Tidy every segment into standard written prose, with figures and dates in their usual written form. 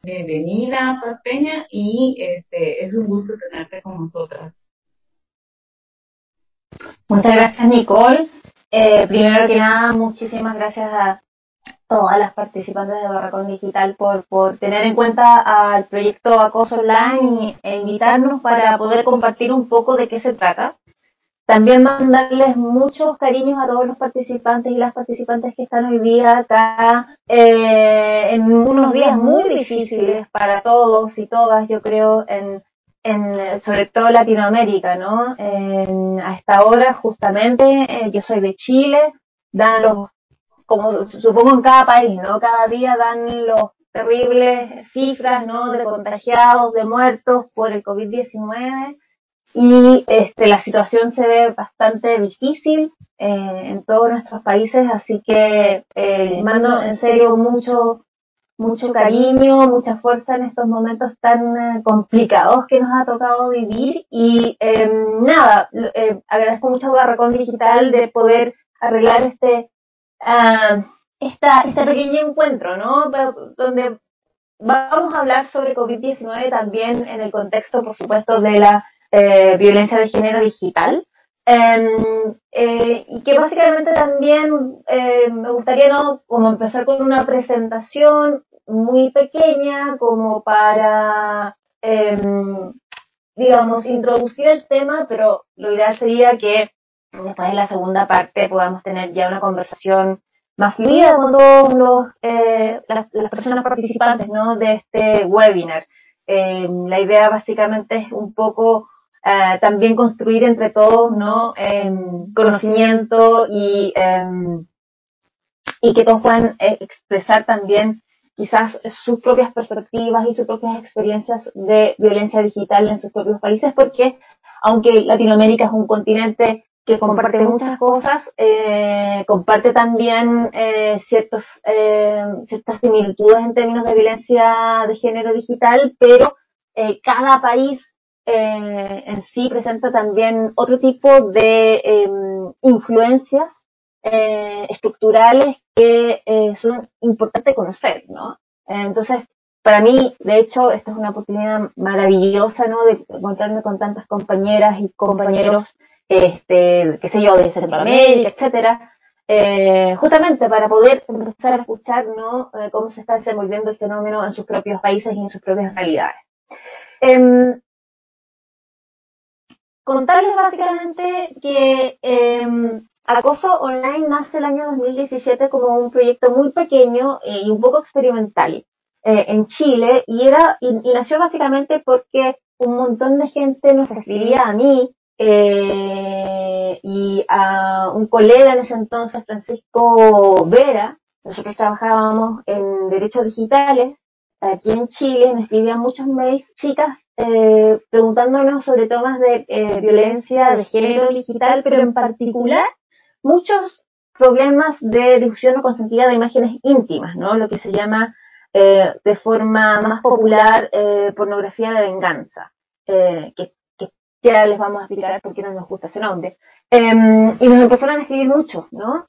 Bienvenida, pues, Peña, y es un gusto tenerte con nosotras. Muchas gracias, Nicole. Primero que nada, muchísimas gracias a todas las participantes de Barracón Digital por tener en cuenta al proyecto Acoso Online e invitarnos para poder compartir un poco de qué se trata. También mandarles muchos cariños a todos los participantes y las participantes que están hoy día acá en unos días muy difíciles para todos y todas, yo creo, sobre todo Latinoamérica, ¿no? A esta hora, justamente, yo soy de Chile, dan los, como supongo en cada país, ¿no? Cada día dan los terribles cifras, ¿no? De contagiados, de muertos por el COVID-19. Y la situación se ve bastante difícil en todos nuestros países, así que mando en serio mucho cariño, mucha fuerza en estos momentos tan complicados que nos ha tocado vivir y agradezco mucho a Barracón Digital de poder arreglar este pequeño encuentro, ¿no? Donde vamos a hablar sobre COVID-19 también en el contexto, por supuesto, de la violencia de género digital. Y que básicamente también me gustaría, ¿no?, como empezar con una presentación muy pequeña como para digamos, introducir el tema, pero lo ideal sería que después en la segunda parte podamos tener ya una conversación más fluida con todos las personas participantes, ¿no?, de este webinar. La idea básicamente es un poco también construir entre todos, ¿no?, conocimiento y que todos puedan expresar también quizás sus propias perspectivas y sus propias experiencias de violencia digital en sus propios países, porque aunque Latinoamérica es un continente que comparte muchas cosas, comparte también ciertas similitudes en términos de violencia de género digital, pero cada país en sí presenta también otro tipo de influencias estructurales que son importantes conocer, ¿no? Entonces, para mí, de hecho, esta es una oportunidad maravillosa, ¿no?, de encontrarme con tantas compañeras y compañeros, qué sé yo, de Centroamérica, etcétera, justamente para poder empezar a escuchar, ¿no?, cómo se está desenvolviendo el fenómeno en sus propios países y en sus propias realidades. Contarles básicamente que Acoso Online nace el año 2017 como un proyecto muy pequeño y un poco experimental en Chile y nació básicamente porque un montón de gente nos escribía a mí y a un colega en ese entonces, Francisco Vera. Nosotros trabajábamos en derechos digitales aquí en Chile, me escribían muchos mails, chicas, preguntándonos sobre temas de violencia de género digital, pero en particular muchos problemas de difusión no consentida de imágenes íntimas, ¿no? Lo que se llama de forma más popular pornografía de venganza, que ya les vamos a explicar por qué no nos gusta ese nombre. Y nos empezaron a escribir mucho, ¿no?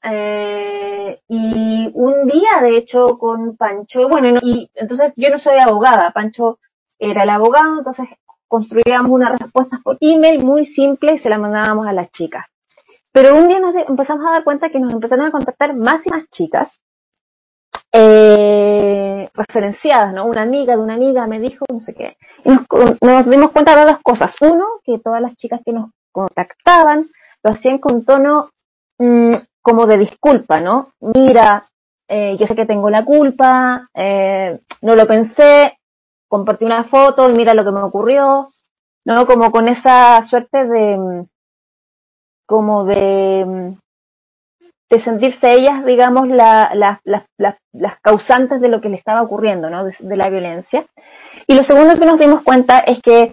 Y un día, de hecho, con Pancho, y entonces yo no soy abogada, Pancho era el abogado, entonces construíamos unas respuestas por email muy simples y se las mandábamos a las chicas. Pero un día nos empezamos a dar cuenta que nos empezaron a contactar más y más chicas referenciadas, ¿no? Una amiga de una amiga me dijo, no sé qué. Y nos dimos cuenta de dos cosas. Uno, que todas las chicas que nos contactaban lo hacían con tono como de disculpa, ¿no? Mira, yo sé que tengo la culpa, no lo pensé, compartí una foto y mira lo que me ocurrió, ¿no? Como con esa suerte de sentirse ellas, digamos, las causantes de lo que le estaba ocurriendo, ¿no?, de la violencia. Y lo segundo que nos dimos cuenta es que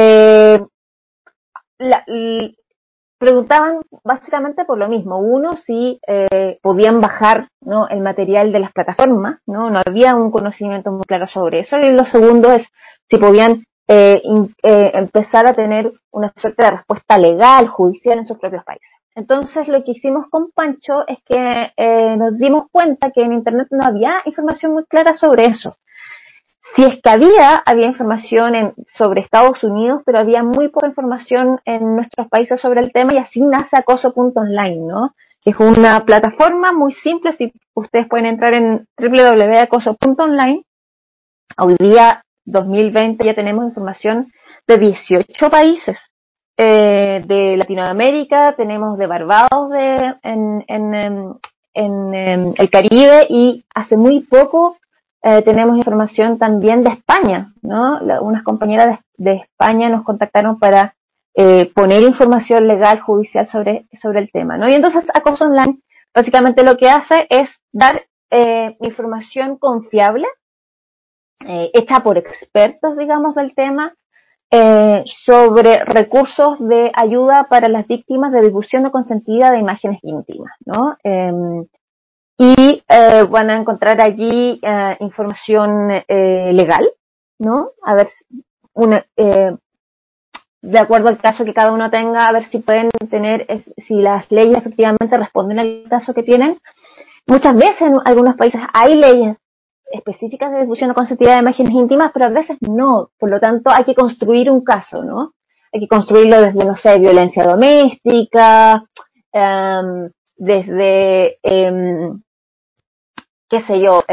preguntaban básicamente por lo mismo. Uno, si podían bajar, ¿no?, el material de las plataformas, ¿no? No había un conocimiento muy claro sobre eso. Y lo segundo es si podían empezar a tener una suerte de respuesta legal, judicial en sus propios países. Entonces, lo que hicimos con Pancho es que nos dimos cuenta que en Internet no había información muy clara sobre eso. Si es que había información sobre Estados Unidos, pero había muy poca información en nuestros países sobre el tema, y así nace Acoso.online, ¿no? Que es una plataforma muy simple. Si ustedes pueden entrar en www.acoso.online, hoy día, 2020, ya tenemos información de 18 países. De Latinoamérica, tenemos de Barbados en el Caribe, y hace muy poco tenemos información también de España, ¿no? Unas compañeras de España nos contactaron para poner información legal, judicial sobre el tema, ¿no? Y entonces Acoso Online básicamente lo que hace es dar información confiable, hecha por expertos, digamos, del tema, sobre recursos de ayuda para las víctimas de difusión no consentida de imágenes íntimas, ¿no? Van a encontrar allí información legal, ¿no? A ver, de acuerdo al caso que cada uno tenga, a ver si pueden tener, si las leyes efectivamente responden al caso que tienen. Muchas veces en algunos países hay leyes específicas de difusión no consentida de imágenes íntimas, pero a veces no. Por lo tanto, hay que construir un caso, ¿no? Hay que construirlo desde, no sé, violencia doméstica, desde, qué sé yo,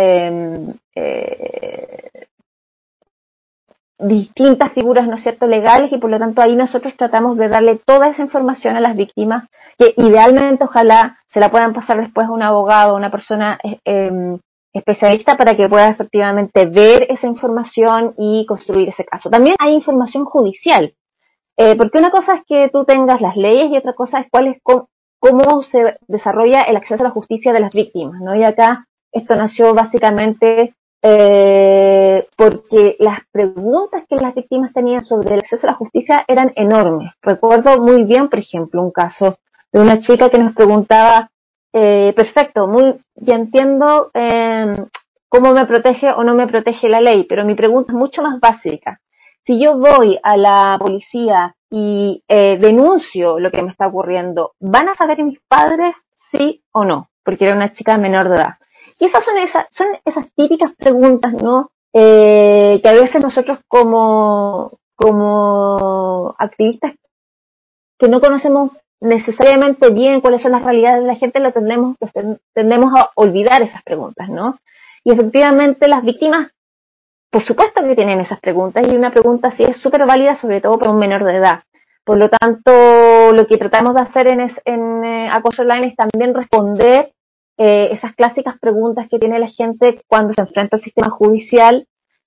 distintas figuras, ¿no es cierto?, legales, y por lo tanto ahí nosotros tratamos de darle toda esa información a las víctimas, que idealmente ojalá se la puedan pasar después a un abogado, a una persona especialista, para que pueda efectivamente ver esa información y construir ese caso. También hay información judicial, porque una cosa es que tú tengas las leyes y otra cosa es cómo se desarrolla el acceso a la justicia de las víctimas, ¿no? Y acá esto nació básicamente porque las preguntas que las víctimas tenían sobre el acceso a la justicia eran enormes. Recuerdo muy bien, por ejemplo, un caso de una chica que nos preguntaba, perfecto, ya entiendo cómo me protege o no me protege la ley, pero mi pregunta es mucho más básica. Si yo voy a la policía y denuncio lo que me está ocurriendo, ¿van a saber mis padres sí o no? Porque era una chica menor de edad. Y esas son esas típicas preguntas, ¿no? Que a veces nosotros como activistas que no conocemos necesariamente bien cuáles son las realidades de la gente, tendemos a olvidar esas preguntas, ¿no? Y efectivamente las víctimas, por supuesto que tienen esas preguntas, y una pregunta así es súper válida, sobre todo para un menor de edad. Por lo tanto, lo que tratamos de hacer en Acoso Online es también responder esas clásicas preguntas que tiene la gente cuando se enfrenta al sistema judicial,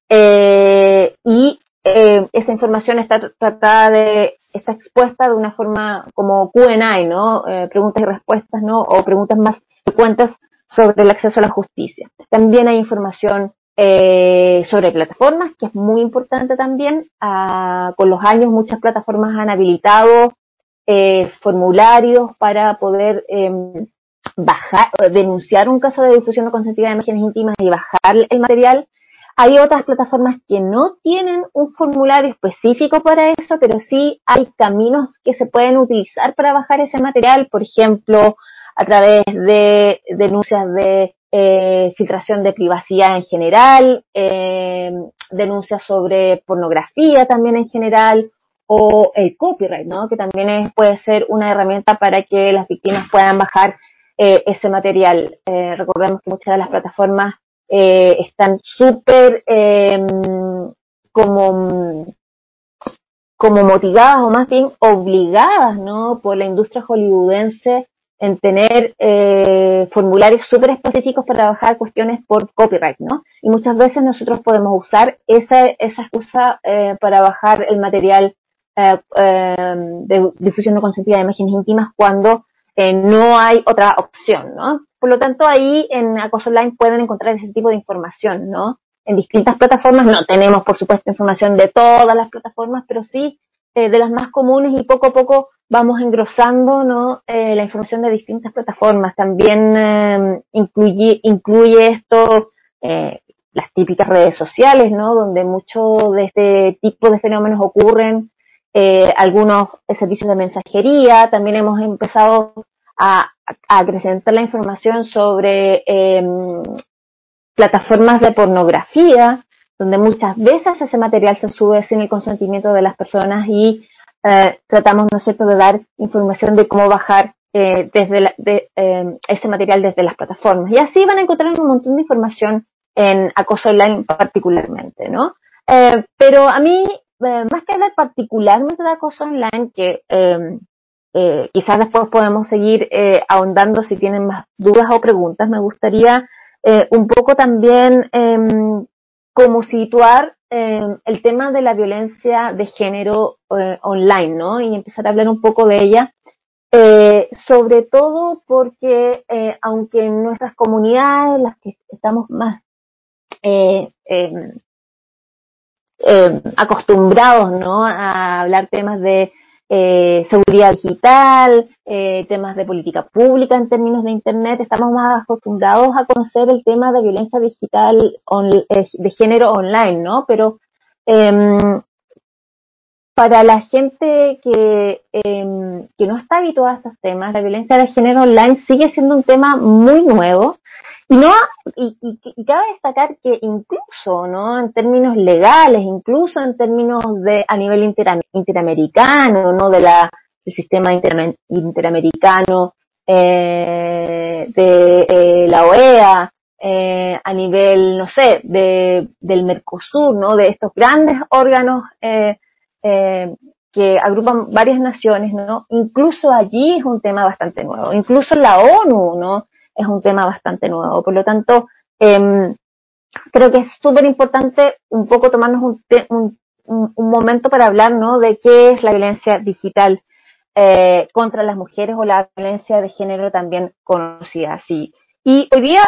y esa información está expuesta de una forma como Q&A, ¿no? Preguntas y respuestas, ¿no? O preguntas más frecuentes sobre el acceso a la justicia. También hay información sobre plataformas, que es muy importante también. Con los años muchas plataformas han habilitado formularios para poder denunciar un caso de difusión no consentida de imágenes íntimas y bajar el material. Hay otras plataformas que no tienen un formulario específico para eso, pero sí hay caminos que se pueden utilizar para bajar ese material, por ejemplo, a través de denuncias de filtración de privacidad en general, denuncias sobre pornografía también en general, o el copyright, ¿no? Que también puede ser una herramienta para que las víctimas puedan bajar ese material. Recordemos que muchas de las plataformas están súper como motivadas, o más bien obligadas, ¿no?, por la industria hollywoodense, en tener formularios súper específicos para trabajar cuestiones por copyright, ¿no? Y muchas veces nosotros podemos usar esa excusa para bajar el material de difusión no consentida de imágenes íntimas cuando no hay otra opción, ¿no? Por lo tanto, ahí en Acoso Online pueden encontrar ese tipo de información, ¿no? En distintas plataformas. No tenemos, por supuesto, información de todas las plataformas, pero sí de las más comunes, y poco a poco vamos engrosando, ¿no?, la información de distintas plataformas. También incluye esto las típicas redes sociales, ¿no?, donde mucho de este tipo de fenómenos ocurren, algunos servicios de mensajería. También hemos empezado a acrecentar la información sobre plataformas de pornografía, donde muchas veces ese material se sube sin el consentimiento de las personas y tratamos, ¿no es cierto?, de dar información de cómo bajar ese material desde las plataformas. Y así van a encontrar un montón de información en acoso online particularmente, ¿no? Pero a mí, más que hablar particularmente de acoso online, que quizás después podemos seguir ahondando si tienen más dudas o preguntas, me gustaría un poco también como situar el tema de la violencia de género online, ¿no? Y empezar a hablar un poco de ella, sobre todo porque aunque en nuestras comunidades, las que estamos más acostumbrados, ¿no?, a hablar temas de seguridad digital, temas de política pública en términos de Internet, estamos más acostumbrados a conocer el tema de violencia digital de género online, ¿no? Pero para la gente que no está habituada a estos temas, la violencia de género online sigue siendo un tema muy nuevo y no y cabe destacar que incluso, ¿no?, en términos legales, incluso en términos de a nivel interamericano, ¿no?, del sistema interamericano, de la OEA, a nivel, no sé, del Mercosur, ¿no?, de estos grandes órganos que agrupan varias naciones, ¿no? Incluso allí es un tema bastante nuevo. Incluso la ONU, ¿no?, es un tema bastante nuevo. Por lo tanto, creo que es súper importante un poco tomarnos un momento para hablar, ¿no?, de qué es la violencia digital contra las mujeres o la violencia de género también conocida así. Y hoy día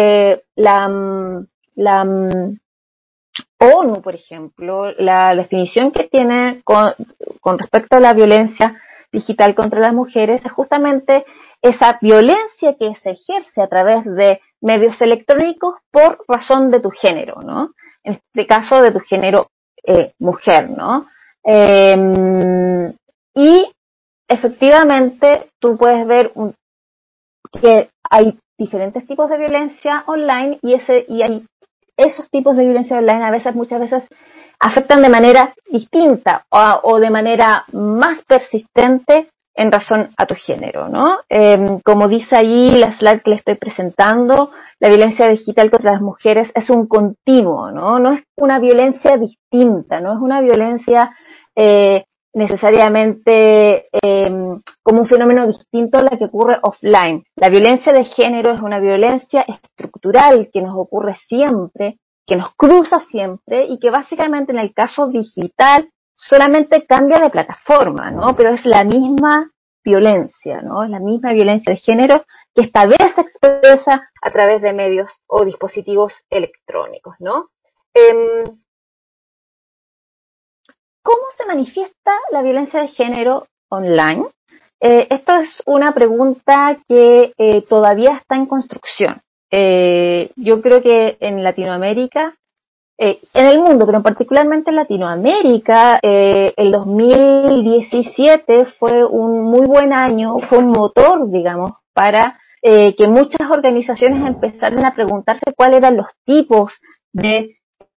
la ONU, por ejemplo, la definición que tiene con respecto a la violencia digital contra las mujeres es justamente esa violencia que se ejerce a través de medios electrónicos por razón de tu género, ¿no? En este caso, de tu género mujer, ¿no? Y efectivamente tú puedes ver que hay diferentes tipos de violencia online y hay esos tipos de violencia online muchas veces afectan de manera distinta o de manera más persistente en razón a tu género, ¿no? Como dice ahí la slide que le estoy presentando, la violencia digital contra las mujeres es un continuo, ¿no? No es una violencia distinta, no es una violencia necesariamente como un fenómeno distinto a la que ocurre offline. La violencia de género es una violencia estructural que nos ocurre siempre, que nos cruza siempre y que básicamente en el caso digital solamente cambia de plataforma, ¿no? Pero es la misma violencia, ¿no? Es la misma violencia de género que esta vez se expresa a través de medios o dispositivos electrónicos, ¿no? ¿Cómo se manifiesta la violencia de género online? Esto es una pregunta que todavía está en construcción. Yo creo que en Latinoamérica, en el mundo, pero particularmente en Latinoamérica, el 2017 fue un muy buen año, fue un motor, digamos, para que muchas organizaciones empezaran a preguntarse cuáles eran los tipos de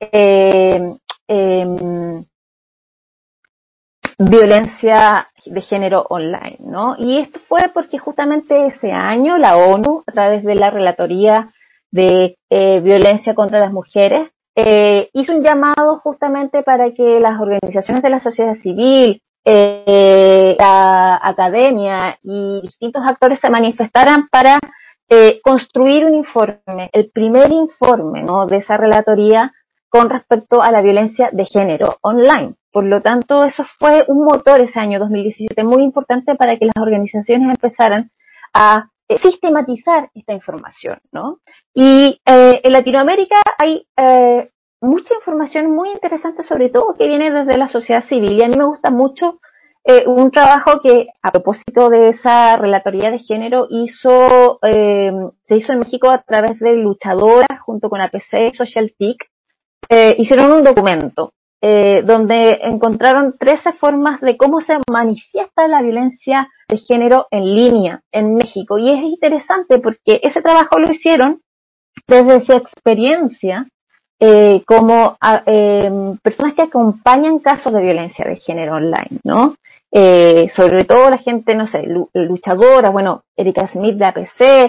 violencia de género online, ¿no? Y esto fue porque justamente ese año la ONU, a través de la Relatoría de Violencia contra las Mujeres, hizo un llamado justamente para que las organizaciones de la sociedad civil, la academia y distintos actores se manifestaran para construir un informe, el primer informe, ¿no?, de esa relatoría con respecto a la violencia de género online. Por lo tanto, eso fue un motor ese año 2017 muy importante para que las organizaciones empezaran a sistematizar esta información, ¿no? Y en Latinoamérica hay mucha información muy interesante, sobre todo que viene desde la sociedad civil, y a mí me gusta mucho un trabajo que, a propósito de esa relatoría de género, se hizo en México a través de luchadoras junto con APC y Social TIC. Hicieron un documento donde encontraron 13 formas de cómo se manifiesta la violencia de género en línea en México. Y es interesante porque ese trabajo lo hicieron desde su experiencia como personas que acompañan casos de violencia de género online, ¿no? Sobre todo la gente, no sé, luchadora, bueno, Erika Smith de APC,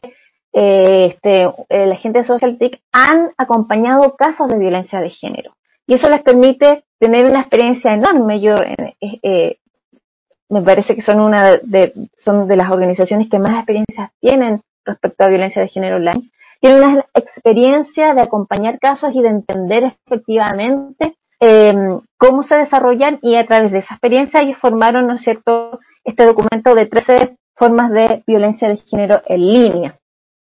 la gente de SocialTIC han acompañado casos de violencia de género. Y eso les permite tener una experiencia enorme. Me parece que son son de las organizaciones que más experiencias tienen respecto a violencia de género online. Tienen una experiencia de acompañar casos y de entender efectivamente cómo se desarrollan, y a través de esa experiencia ellos formaron, ¿no es cierto?, este documento de 13 formas de violencia de género en línea.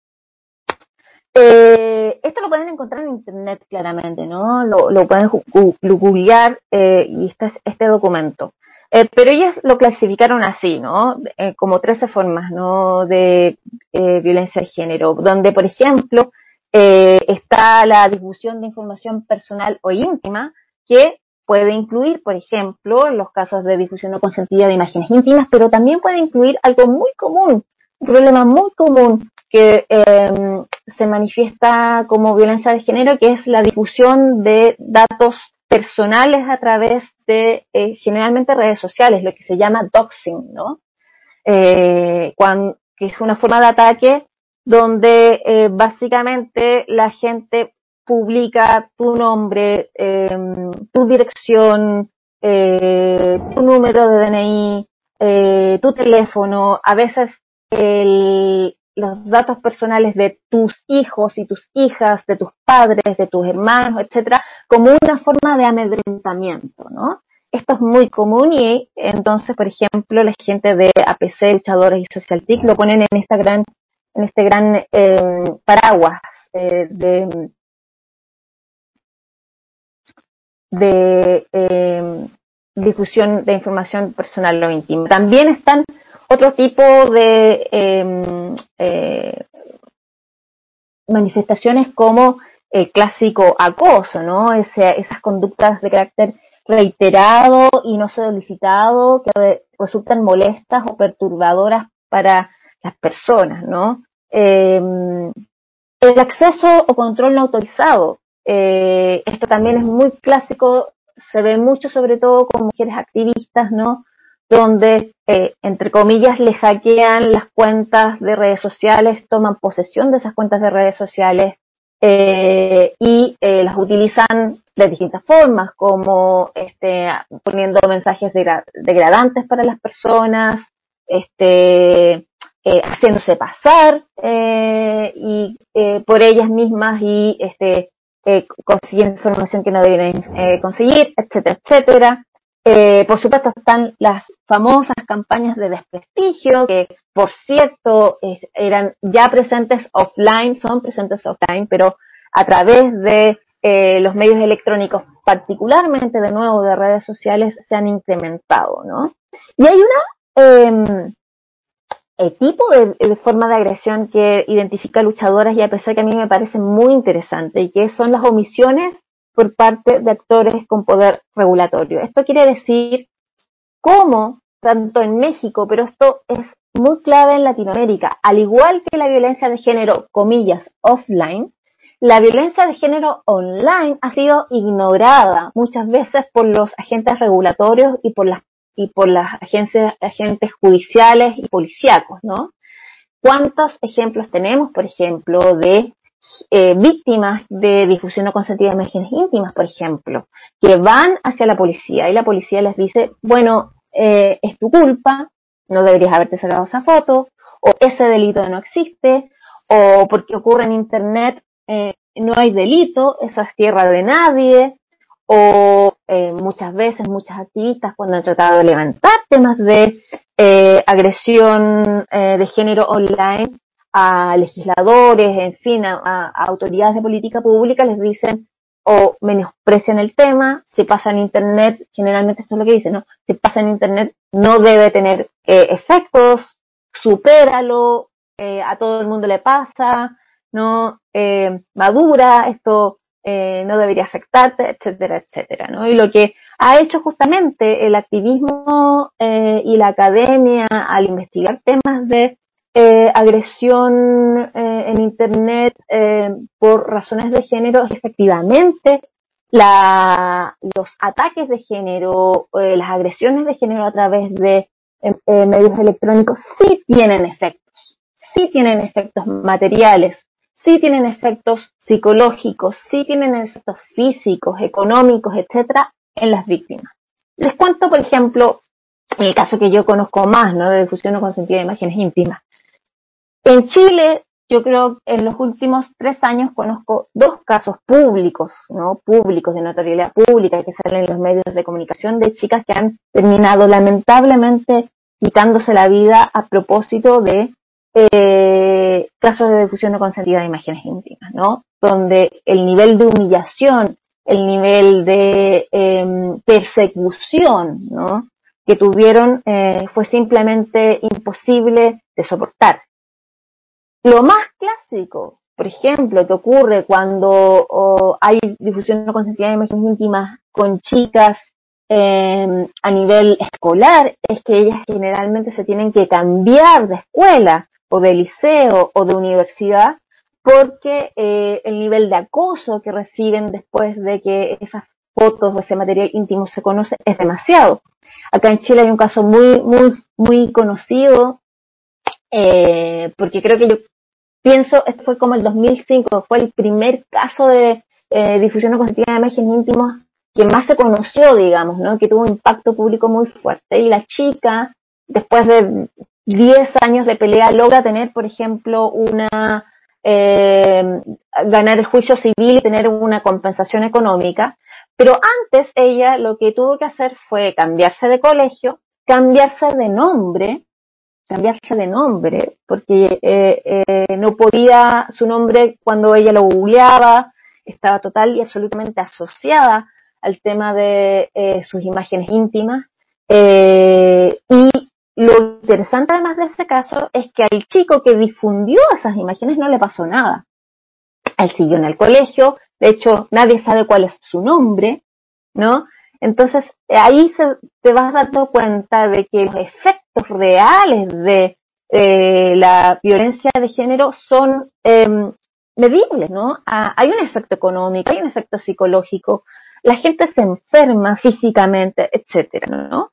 Esto lo pueden encontrar en internet claramente, ¿no? Lo pueden googlear y este documento. Pero ellos lo clasificaron así, ¿no? Como 13 formas, ¿no?, de violencia de género, donde, por ejemplo, está la difusión de información personal o íntima, que puede incluir, por ejemplo, los casos de difusión no consentida de imágenes íntimas, pero también puede incluir algo muy común, un problema muy común que se manifiesta como violencia de género, que es la difusión de datos personales a través de generalmente redes sociales, lo que se llama doxing, ¿no? Que es una forma de ataque donde básicamente la gente publica tu nombre, tu dirección, tu número de DNI, tu teléfono, a veces los datos personales de tus hijos y tus hijas, de tus padres, de tus hermanos, etcétera, como una forma de amedrentamiento, ¿no? Esto es muy común, y entonces, por ejemplo, la gente de APC, luchadores y SocialTIC lo ponen en este gran paraguas de difusión de información personal o íntima. También están otro tipo de manifestaciones como el clásico acoso, ¿no? Esas conductas de carácter reiterado y no solicitado que resultan molestas o perturbadoras para las personas, ¿no? El acceso o control no autorizado. Esto también es muy clásico, se ve mucho sobre todo con mujeres activistas, ¿no? Donde, entre comillas, le hackean las cuentas de redes sociales, toman posesión de esas cuentas de redes sociales y las utilizan de distintas formas, como poniendo mensajes degradantes para las personas, haciéndose pasar por ellas mismas y consiguiendo información que no deben conseguir, etcétera, etcétera. Por supuesto están las famosas campañas de desprestigio, que por cierto eran ya presentes offline, son presentes offline, pero a través de los medios electrónicos, particularmente de nuevo de redes sociales, se han incrementado, ¿no? Y hay una tipo de forma de agresión que identifica luchadoras, y a pesar que a mí me parece muy interesante, y que son las omisiones por parte de actores con poder regulatorio. Esto quiere decir cómo, tanto en México, pero esto es muy clave en Latinoamérica, al igual que la violencia de género, comillas, offline, la violencia de género online ha sido ignorada muchas veces por los agentes regulatorios y por las agentes judiciales y policíacos, ¿no? ¿Cuántos ejemplos tenemos, por ejemplo, de víctimas de difusión no consentida de imágenes íntimas, por ejemplo, que van hacia la policía y la policía les dice, bueno, es tu culpa, no deberías haberte sacado esa foto, o ese delito no existe, o porque ocurre en internet, no hay delito, eso es tierra de nadie, o muchas veces muchas activistas cuando han tratado de levantar temas de agresión de género online a legisladores, en fin, a autoridades de política pública, les dicen o menosprecian el tema, si pasa en internet, generalmente esto es lo que dicen, ¿no? Si pasa en internet no debe tener efectos, supéralo, a todo el mundo le pasa, no madura, esto no debería afectarte, etcétera, etcétera, ¿no? Y lo que ha hecho justamente el activismo y la academia al investigar temas de agresión en Internet por razones de género, efectivamente los ataques de género, las agresiones de género a través de medios electrónicos sí tienen efectos materiales, sí tienen efectos psicológicos, sí tienen efectos físicos, económicos, etcétera, en las víctimas. Les cuento, por ejemplo, el caso que yo conozco más, ¿no?, de difusión no consentida de imágenes íntimas. En Chile, yo creo que en los últimos 3 años conozco 2 casos públicos, ¿no?, públicos, de notoriedad pública, que salen en los medios de comunicación, de chicas que han terminado lamentablemente quitándose la vida a propósito de casos de difusión no consentida de imágenes íntimas, ¿no?, donde el nivel de humillación, el nivel de persecución, ¿no?, que tuvieron fue simplemente imposible de soportar. Lo más clásico, por ejemplo, que ocurre cuando hay difusión no consentida de imágenes íntimas con chicas a nivel escolar, es que ellas generalmente se tienen que cambiar de escuela o de liceo o de universidad porque el nivel de acoso que reciben después de que esas fotos o ese material íntimo se conoce es demasiado. Acá en Chile hay un caso muy conocido, porque creo que yo pienso, esto fue como el 2005, fue el primer caso de difusión no consentida de imágenes íntimas que más se conoció, digamos, ¿no?, que tuvo un impacto público muy fuerte. Y la chica, después de 10 años de pelea, logra tener, por ejemplo, ganar el juicio civil y tener una compensación económica. Pero antes ella lo que tuvo que hacer fue cambiarse de colegio, cambiarse de nombre, porque no podía, su nombre cuando ella lo googleaba estaba total y absolutamente asociada al tema de sus imágenes íntimas. Y lo interesante además de ese caso es que al chico que difundió esas imágenes no le pasó nada. Él siguió en el colegio, de hecho nadie sabe cuál es su nombre, ¿no? Entonces ahí te vas dando cuenta de que los efectos reales de la violencia de género son medibles, ¿no? Hay un efecto económico, hay un efecto psicológico, la gente se enferma físicamente, etcétera, ¿no?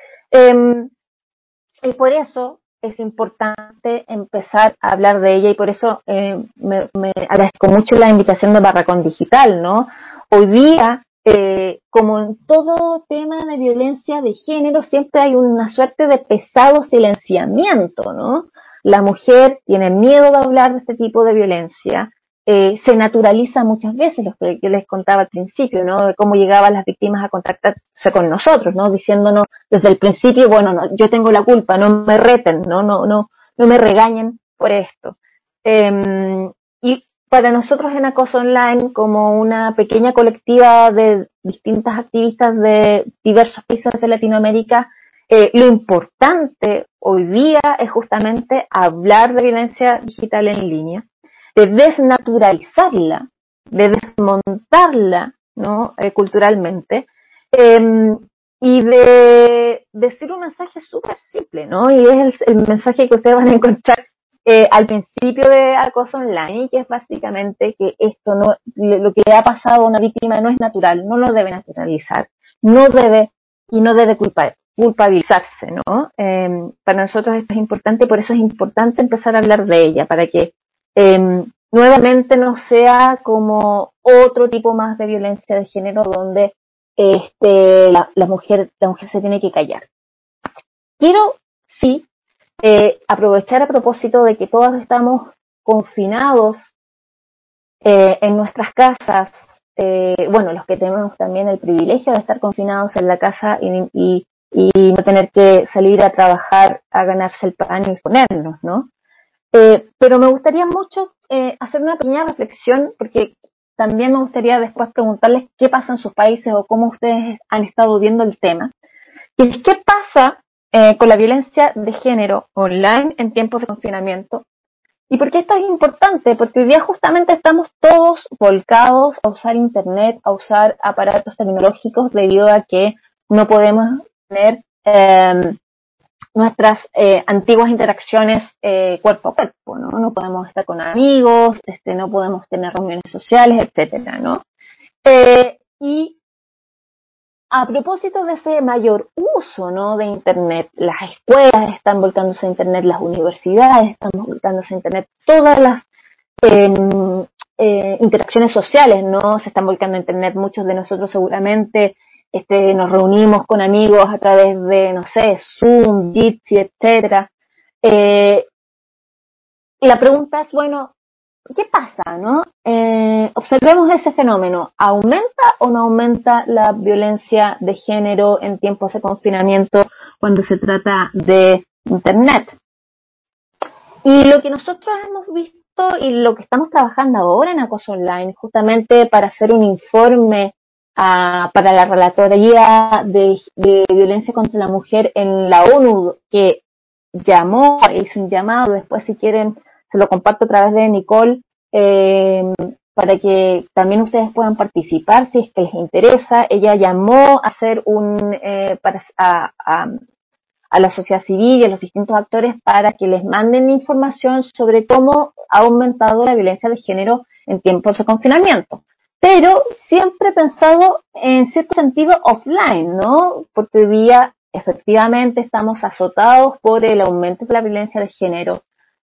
Y por eso es importante empezar a hablar de ella y por eso me agradezco mucho la invitación de Barracón Digital, ¿no? Hoy día, como en todo tema de violencia de género, siempre hay una suerte de pesado silenciamiento, ¿no? La mujer tiene miedo de hablar de este tipo de violencia, se naturaliza muchas veces, lo que yo les contaba al principio, ¿no?, de cómo llegaban las víctimas a contactarse con nosotros, ¿no?, diciéndonos desde el principio, bueno, no, yo tengo la culpa, no me reten, no me regañen por esto. Y para nosotros en Acoso Online, como una pequeña colectiva de distintas activistas de diversos países de Latinoamérica, lo importante hoy día es justamente hablar de violencia digital en línea, de desnaturalizarla, de desmontarla, ¿no?, culturalmente, y de decir un mensaje súper simple, ¿no? Y es el mensaje que ustedes van a encontrar al principio de Acoso Online, que es básicamente que esto no, lo que le ha pasado a una víctima no es natural, no lo debe naturalizar, no debe culpabilizarse, ¿no? Para nosotros esto es importante, por eso es importante empezar a hablar de ella, para que nuevamente no sea como otro tipo más de violencia de género donde la mujer se tiene que callar. Quiero, sí, aprovechar a propósito de que todos estamos confinados en nuestras casas, bueno, los que tenemos también el privilegio de estar confinados en la casa y no tener que salir a trabajar a ganarse el pan y exponernos, ¿no? Pero me gustaría mucho hacer una pequeña reflexión, porque también me gustaría después preguntarles qué pasa en sus países o cómo ustedes han estado viendo el tema. Y es qué pasa con la violencia de género online en tiempos de confinamiento. ¿Y por qué esto es importante? Porque hoy día justamente estamos todos volcados a usar internet, a usar aparatos tecnológicos debido a que no podemos tener nuestras antiguas interacciones cuerpo a cuerpo, ¿no? No podemos estar con amigos, no podemos tener reuniones sociales, etcétera, ¿no? Y a propósito de ese mayor uso, ¿no?, de Internet, las escuelas están volcándose a Internet, las universidades están volcándose a Internet, todas las interacciones sociales, ¿no?, se están volcando a Internet. Muchos de nosotros seguramente nos reunimos con amigos a través de, no sé, Zoom, Jitsi, etcétera. Y la pregunta es, bueno, ¿qué pasa, no? Observemos ese fenómeno. ¿Aumenta o no aumenta la violencia de género en tiempos de confinamiento cuando se trata de Internet? Y lo que nosotros hemos visto y lo que estamos trabajando ahora en Acoso Online, justamente para hacer un informe para la Relatoría de Violencia contra la Mujer en la ONU, que hizo un llamado, después si quieren se lo comparto a través de Nicole, para que también ustedes puedan participar si es que les interesa. Ella llamó a hacer a la sociedad civil y a los distintos actores para que les manden información sobre cómo ha aumentado la violencia de género en tiempos de confinamiento. Pero siempre pensado en cierto sentido offline, ¿no? Porque hoy día efectivamente estamos azotados por el aumento de la violencia de género,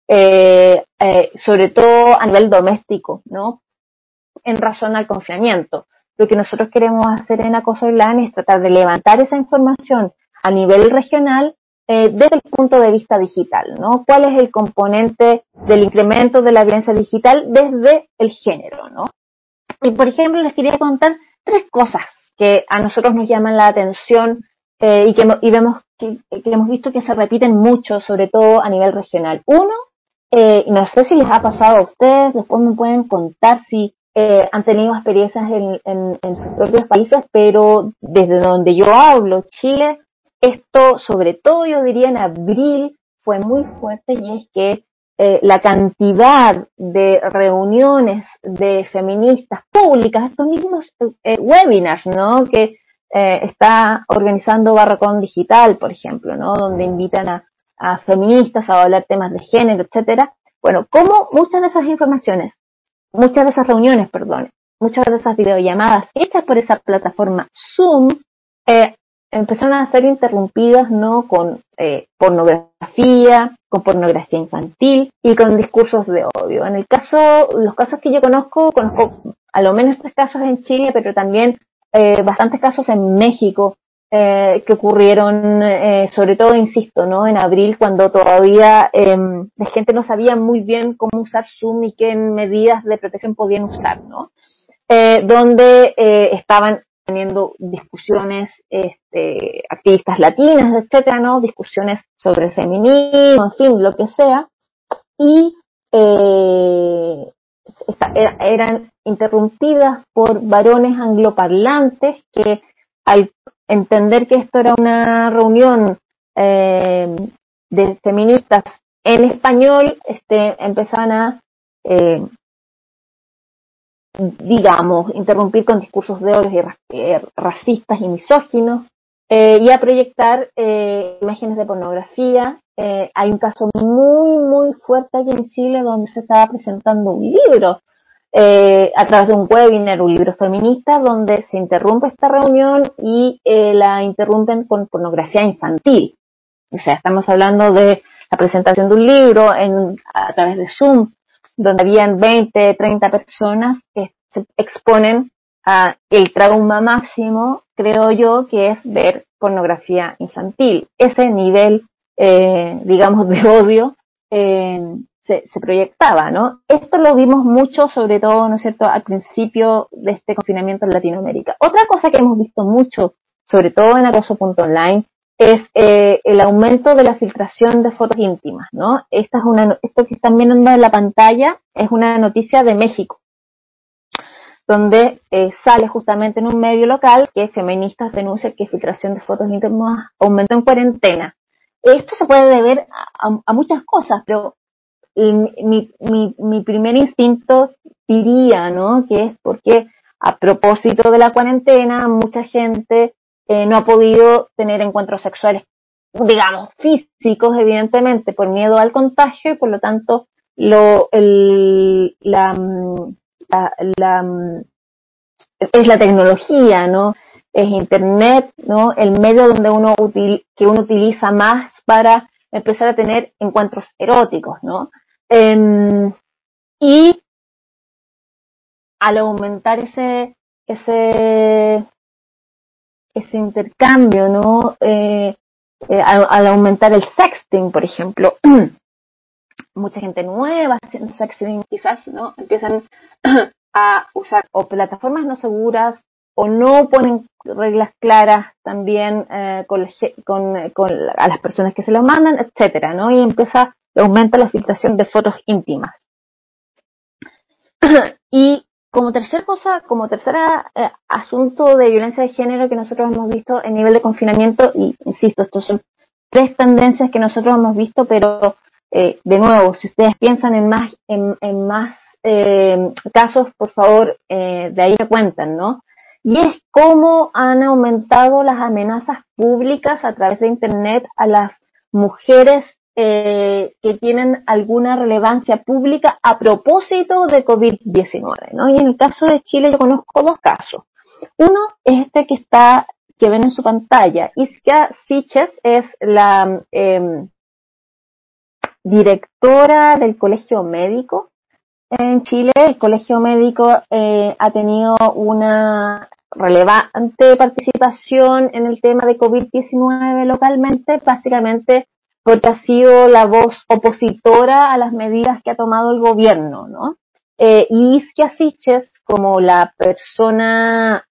sobre todo a nivel doméstico, ¿no?, en razón al confinamiento. Lo que nosotros queremos hacer en Acoso Online es tratar de levantar esa información a nivel regional desde el punto de vista digital, ¿no? ¿Cuál es el componente del incremento de la violencia digital desde el género, ¿no? Y por ejemplo, les quería contar 3 cosas que a nosotros nos llaman la atención y vemos que hemos visto que se repiten mucho, sobre todo a nivel regional. Uno, no sé si les ha pasado a ustedes, después me pueden contar si han tenido experiencias en sus propios países, pero desde donde yo hablo, Chile, esto sobre todo yo diría en abril fue muy fuerte, y es que la cantidad de reuniones de feministas públicas, estos mismos webinars, ¿no?, que está organizando Barracón Digital, por ejemplo, ¿no?, donde invitan a feministas a hablar temas de género, etcétera. Bueno, como muchas de esas reuniones, muchas de esas videollamadas hechas por esa plataforma Zoom, empezaron a ser interrumpidas, ¿no?, con pornografía infantil y con discursos de odio. Los casos que yo conozco a lo menos 3 casos en Chile, pero también bastantes casos en México, que ocurrieron, sobre todo, insisto, ¿no?, en abril, cuando todavía la gente no sabía muy bien cómo usar Zoom y qué medidas de protección podían usar, ¿no? Donde estaban teniendo discusiones activistas latinas, etcétera, ¿no?, discusiones sobre feminismo, en fin, lo que sea, y eran interrumpidas por varones angloparlantes que, al entender que esto era una reunión de feministas en español, empezaban a interrumpir con discursos de odio racistas y misóginos, y a proyectar imágenes de pornografía. Hay un caso muy, muy fuerte aquí en Chile donde se estaba presentando un libro a través de un webinar, un libro feminista, donde se interrumpe esta reunión y la interrumpen con pornografía infantil. O sea, estamos hablando de la presentación de un libro a través de Zoom, donde habían 20, 30 personas que se exponen a el trauma máximo, creo yo, que es ver pornografía infantil. Ese nivel, de odio se proyectaba, ¿no? Esto lo vimos mucho, sobre todo, ¿no es cierto?, al principio de este confinamiento en Latinoamérica. Otra cosa que hemos visto mucho, sobre todo en Acoso.online, es el aumento de la filtración de fotos íntimas, ¿no? Esto que están viendo en la pantalla es una noticia de México, donde sale justamente en un medio local que feministas denuncian que filtración de fotos íntimas aumentó en cuarentena. Esto se puede deber a muchas cosas, pero mi primer instinto diría, ¿no?, que es porque a propósito de la cuarentena mucha gente no ha podido tener encuentros sexuales digamos, físicos, evidentemente, por miedo al contagio y por lo tanto es la tecnología, ¿no? Es Internet, ¿no? El medio donde que uno utiliza más para empezar a tener encuentros eróticos, ¿no? Y al aumentar ese intercambio, ¿no? Al aumentar el sexting, por ejemplo, mucha gente nueva haciendo sexting quizás, ¿no? Empiezan a usar o plataformas no seguras o no ponen reglas claras también a las personas que se los mandan, etcétera, ¿no? Y aumenta la filtración de fotos íntimas. Y como tercer asunto de violencia de género que nosotros hemos visto en nivel de confinamiento, y insisto, estos son 3 tendencias que nosotros hemos visto, pero de nuevo, si ustedes piensan en más casos, por favor, de ahí me cuentan, ¿no? Y es cómo han aumentado las amenazas públicas a través de Internet a las mujeres que tienen alguna relevancia pública a propósito de COVID-19, ¿no? Y en el caso de Chile yo conozco 2 casos. Uno es este que ven en su pantalla. Isquia Siches es la directora del Colegio Médico en Chile. El Colegio Médico ha tenido una relevante participación en el tema de COVID-19 localmente, básicamente porque ha sido la voz opositora a las medidas que ha tomado el gobierno, ¿no? Y Isquia Siches, como la persona,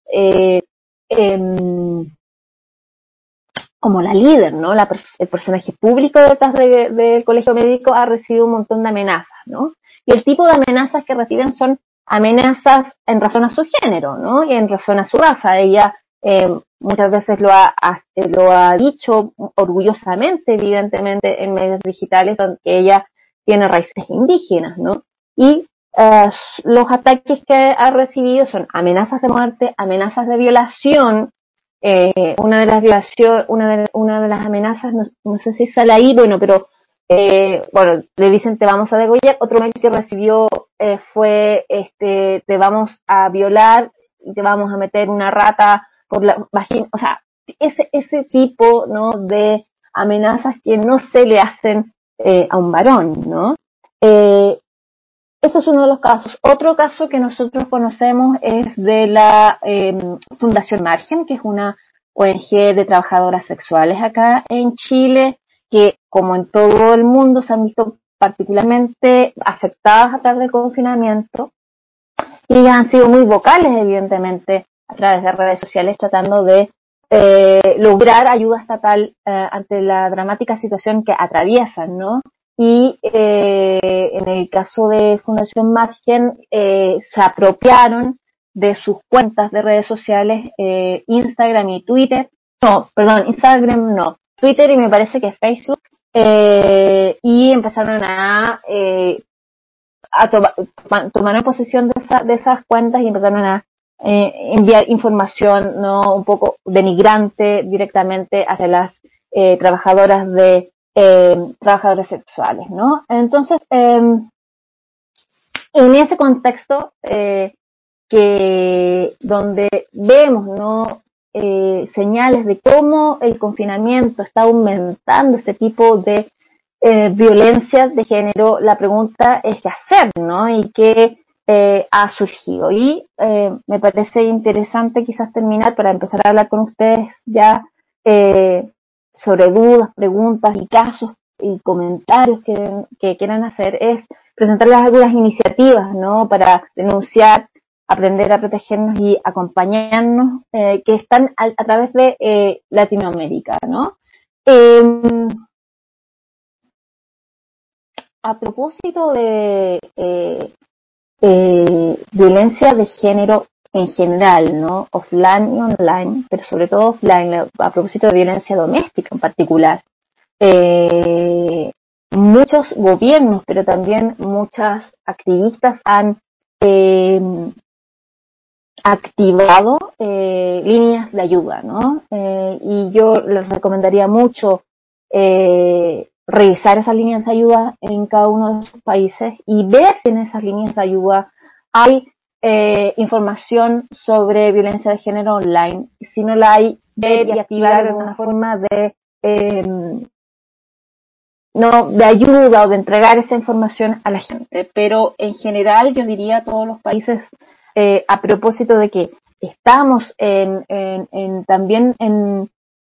como la líder, ¿no? El personaje público detrás del colegio médico ha recibido un montón de amenazas, ¿no? Y el tipo de amenazas que reciben son amenazas en razón a su género, ¿no? Y en razón a su raza. Ella muchas veces lo ha dicho orgullosamente, evidentemente, en medios digitales, donde ella tiene raíces indígenas, ¿no? Y los ataques que ha recibido son amenazas de muerte, amenazas de violación. Una de las amenazas, no sé si sale ahí, bueno, pero le dicen te vamos a degollar. Otro mail que recibió fue te vamos a violar y te vamos a meter una rata por la vagina. O sea, ese tipo, ¿no?, de amenazas que no se le hacen a un varón, ¿no? Ese es uno de los casos. Otro caso que nosotros conocemos es de la Fundación Margen, que es una ONG de trabajadoras sexuales acá en Chile, que como en todo el mundo se han visto particularmente afectadas a través del confinamiento y han sido muy vocales, evidentemente, a través de redes sociales tratando de lograr ayuda estatal ante la dramática situación que atraviesan, ¿no? Y en el caso de Fundación Margen se apropiaron de sus cuentas de redes sociales, Instagram y Twitter, Instagram no, Twitter y me parece que Facebook, y empezaron tomaron posesión de esas cuentas y empezaron a enviar información no un poco denigrante directamente hacia las trabajadores sexuales, ¿no? Entonces, en ese contexto donde vemos, ¿no?, señales de cómo el confinamiento está aumentando este tipo de violencias de género, la pregunta es qué hacer, ¿no? Y qué ha surgido. Y me parece interesante quizás terminar para empezar a hablar con ustedes ya sobre dudas, preguntas y casos y comentarios que quieran hacer, es presentarles algunas iniciativas, ¿no?, para denunciar, aprender a protegernos y acompañarnos, que están a través de Latinoamérica, ¿no? A propósito de violencia de género en general, ¿no?, offline y online, pero sobre todo offline, a propósito de violencia doméstica en particular, muchos gobiernos, pero también muchas activistas han activado líneas de ayuda, ¿no? Y yo les recomendaría mucho revisar esas líneas de ayuda en cada uno de sus países y ver si en esas líneas de ayuda hay información sobre violencia de género online. Si no la hay, ver y activar alguna forma de de ayuda o de entregar esa información a la gente. Pero en general yo diría a todos los países, a propósito de que estamos también en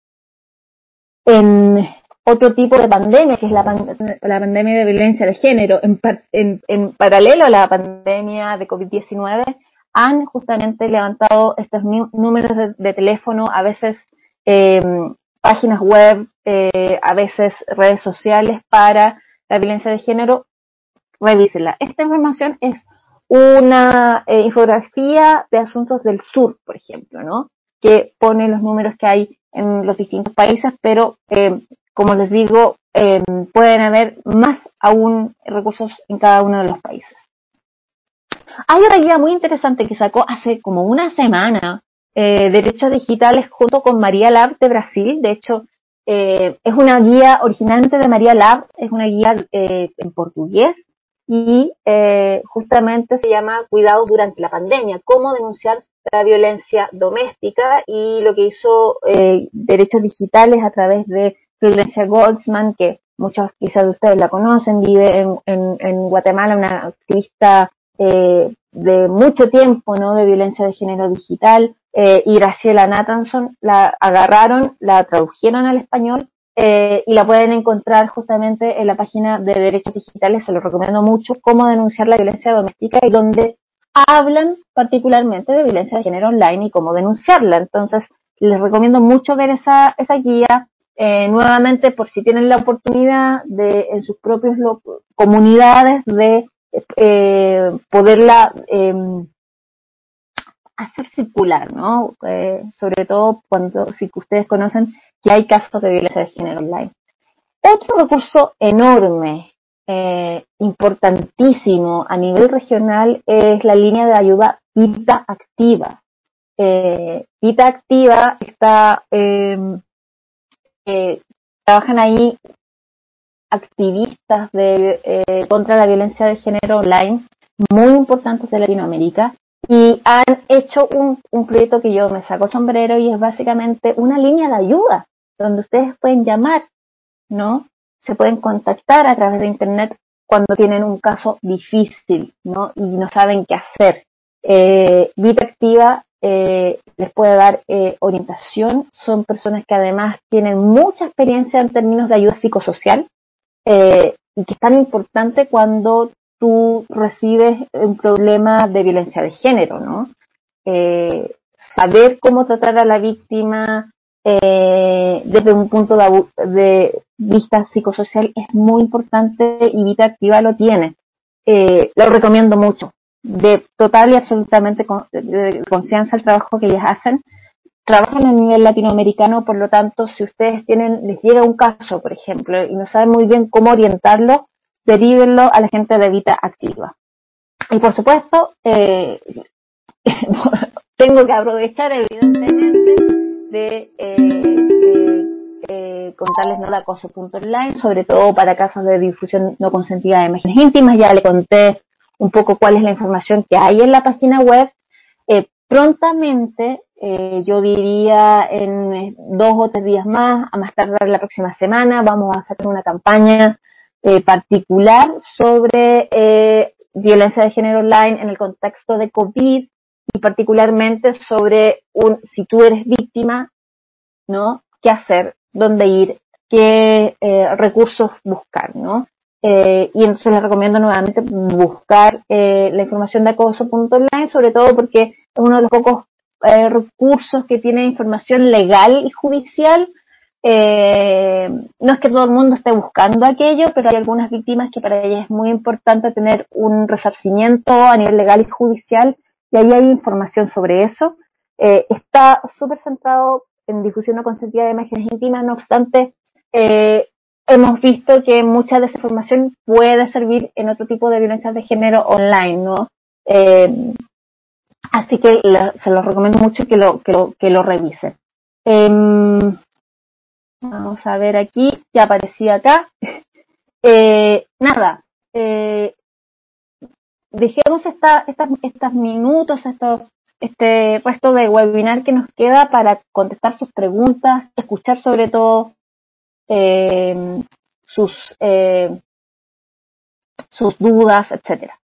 otro tipo de pandemia, que es la pandemia de violencia de género, en paralelo a la pandemia de COVID-19, han justamente levantado estos números de teléfono, a veces páginas web, a veces redes sociales para la violencia de género. Revísela. Esta información es una infografía de asuntos del sur, por ejemplo, ¿no? Que pone los números que hay en los distintos países, pero como les digo, pueden haber más aún recursos en cada uno de los países. Hay una guía muy interesante que sacó hace como una semana, Derechos Digitales, junto con Maria Lab de Brasil. De hecho, es una guía originalmente de Maria Lab, es una guía en portugués, y justamente se llama Cuidados durante la pandemia, cómo denunciar la violencia doméstica, y lo que hizo Derechos Digitales a través de Florencia Goldsman, que muchos quizás de ustedes la conocen, vive en Guatemala, una activista de mucho tiempo, ¿no?, de violencia de género digital, y Graciela Nathanson la agarraron, la tradujeron al español, y la pueden encontrar justamente en la página de Derechos Digitales. Se lo recomiendo mucho, cómo denunciar la violencia doméstica, y donde hablan particularmente de violencia de género online y cómo denunciarla. Entonces, les recomiendo mucho ver esa guía, nuevamente, por si tienen la oportunidad de, en sus propias comunidades, de poderla hacer circular, ¿no? Sobre todo si ustedes conocen que hay casos de violencia de género online. Otro recurso enorme, importantísimo a nivel regional, es la línea de ayuda Vita Activa. Vita Activa está, trabajan ahí activistas contra la violencia de género online, muy importantes de Latinoamérica, y han hecho un proyecto que yo me saco sombrero, y es básicamente una línea de ayuda donde ustedes pueden llamar, ¿no? Se pueden contactar a través de internet cuando tienen un caso difícil, ¿no?, y no saben qué hacer. Vita Activa les puede dar orientación. Son personas que además tienen mucha experiencia en términos de ayuda psicosocial, y que es tan importante cuando tú recibes un problema de violencia de género, ¿no? Saber cómo tratar a la víctima desde un punto de vista psicosocial es muy importante, y Vita Activa lo tiene. Lo recomiendo mucho. De total y absolutamente de confianza el trabajo que ellas hacen. Trabajan a nivel latinoamericano, por lo tanto, si ustedes les llega un caso, por ejemplo, y no saben muy bien cómo orientarlo, derívenlo a la gente de Vita Activa. Y por supuesto, tengo que aprovechar evidentemente de contarles no de acoso.online, sobre todo para casos de difusión no consentida de imágenes íntimas. Ya le conté un poco cuál es la información que hay en la página web. Prontamente, yo diría en 2 o 3 días más, a más tardar la próxima semana, vamos a hacer una campaña particular sobre violencia de género online en el contexto de COVID, y particularmente sobre si tú eres víctima, ¿no?, qué hacer, dónde ir, qué recursos buscar, ¿no? Y entonces les recomiendo nuevamente buscar la información de acoso.online, sobre todo porque es uno de los pocos recursos que tiene información legal y judicial. No es que todo el mundo esté buscando aquello, pero hay algunas víctimas que para ellas es muy importante tener un resarcimiento a nivel legal y judicial, y ahí hay información sobre eso. Está súper centrado en difusión no consentida de imágenes íntimas. No obstante, hemos visto que mucha de esa información puede servir en otro tipo de violencia de género online, ¿no? Así que se los recomiendo mucho que lo revisen. A Vamos a ver aquí, ya aparecía acá. Nada, dejemos estas minutos, este resto de webinar que nos queda para contestar sus preguntas, escuchar sobre todo sus dudas, etcétera.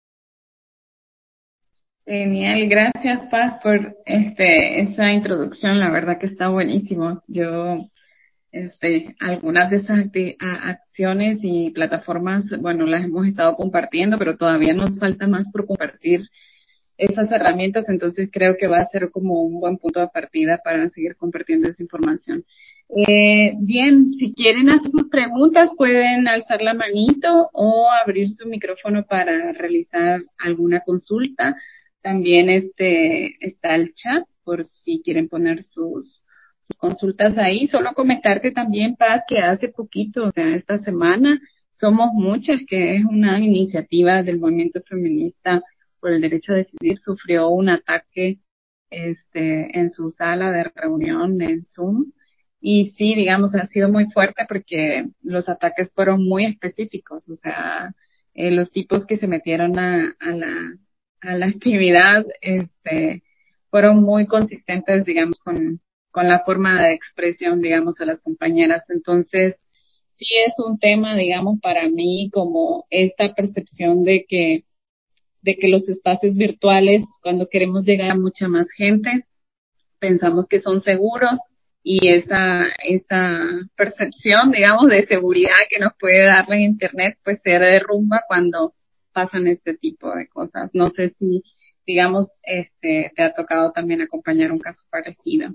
Genial, gracias Paz por esa introducción, la verdad que está buenísimo. Yo algunas de esas acciones y plataformas, bueno, las hemos estado compartiendo, pero todavía nos falta más por compartir esas herramientas, entonces creo que va a ser como un buen punto de partida para seguir compartiendo esa información. Bien, si quieren hacer sus preguntas, pueden alzar la manito o abrir su micrófono para realizar alguna consulta. También está el chat por si quieren poner sus consultas ahí. Solo comentarte también, Paz, que hace poquito, o sea, esta semana, Somos Muchas, que es una iniciativa del movimiento feminista por el derecho a decidir, sufrió un ataque en su sala de reunión en Zoom. Y sí, digamos, ha sido muy fuerte porque los ataques fueron muy específicos, o sea, los tipos que se metieron a la actividad, fueron muy consistentes, digamos, con la forma de expresión, digamos, a las compañeras. Entonces, sí es un tema, digamos, para mí como esta percepción de que los espacios virtuales, cuando queremos llegar a mucha más gente, pensamos que son seguros y esa percepción, digamos, de seguridad que nos puede dar la Internet, pues se derrumba cuando pasan este tipo de cosas. No sé si, digamos, te ha tocado también acompañar un caso parecido.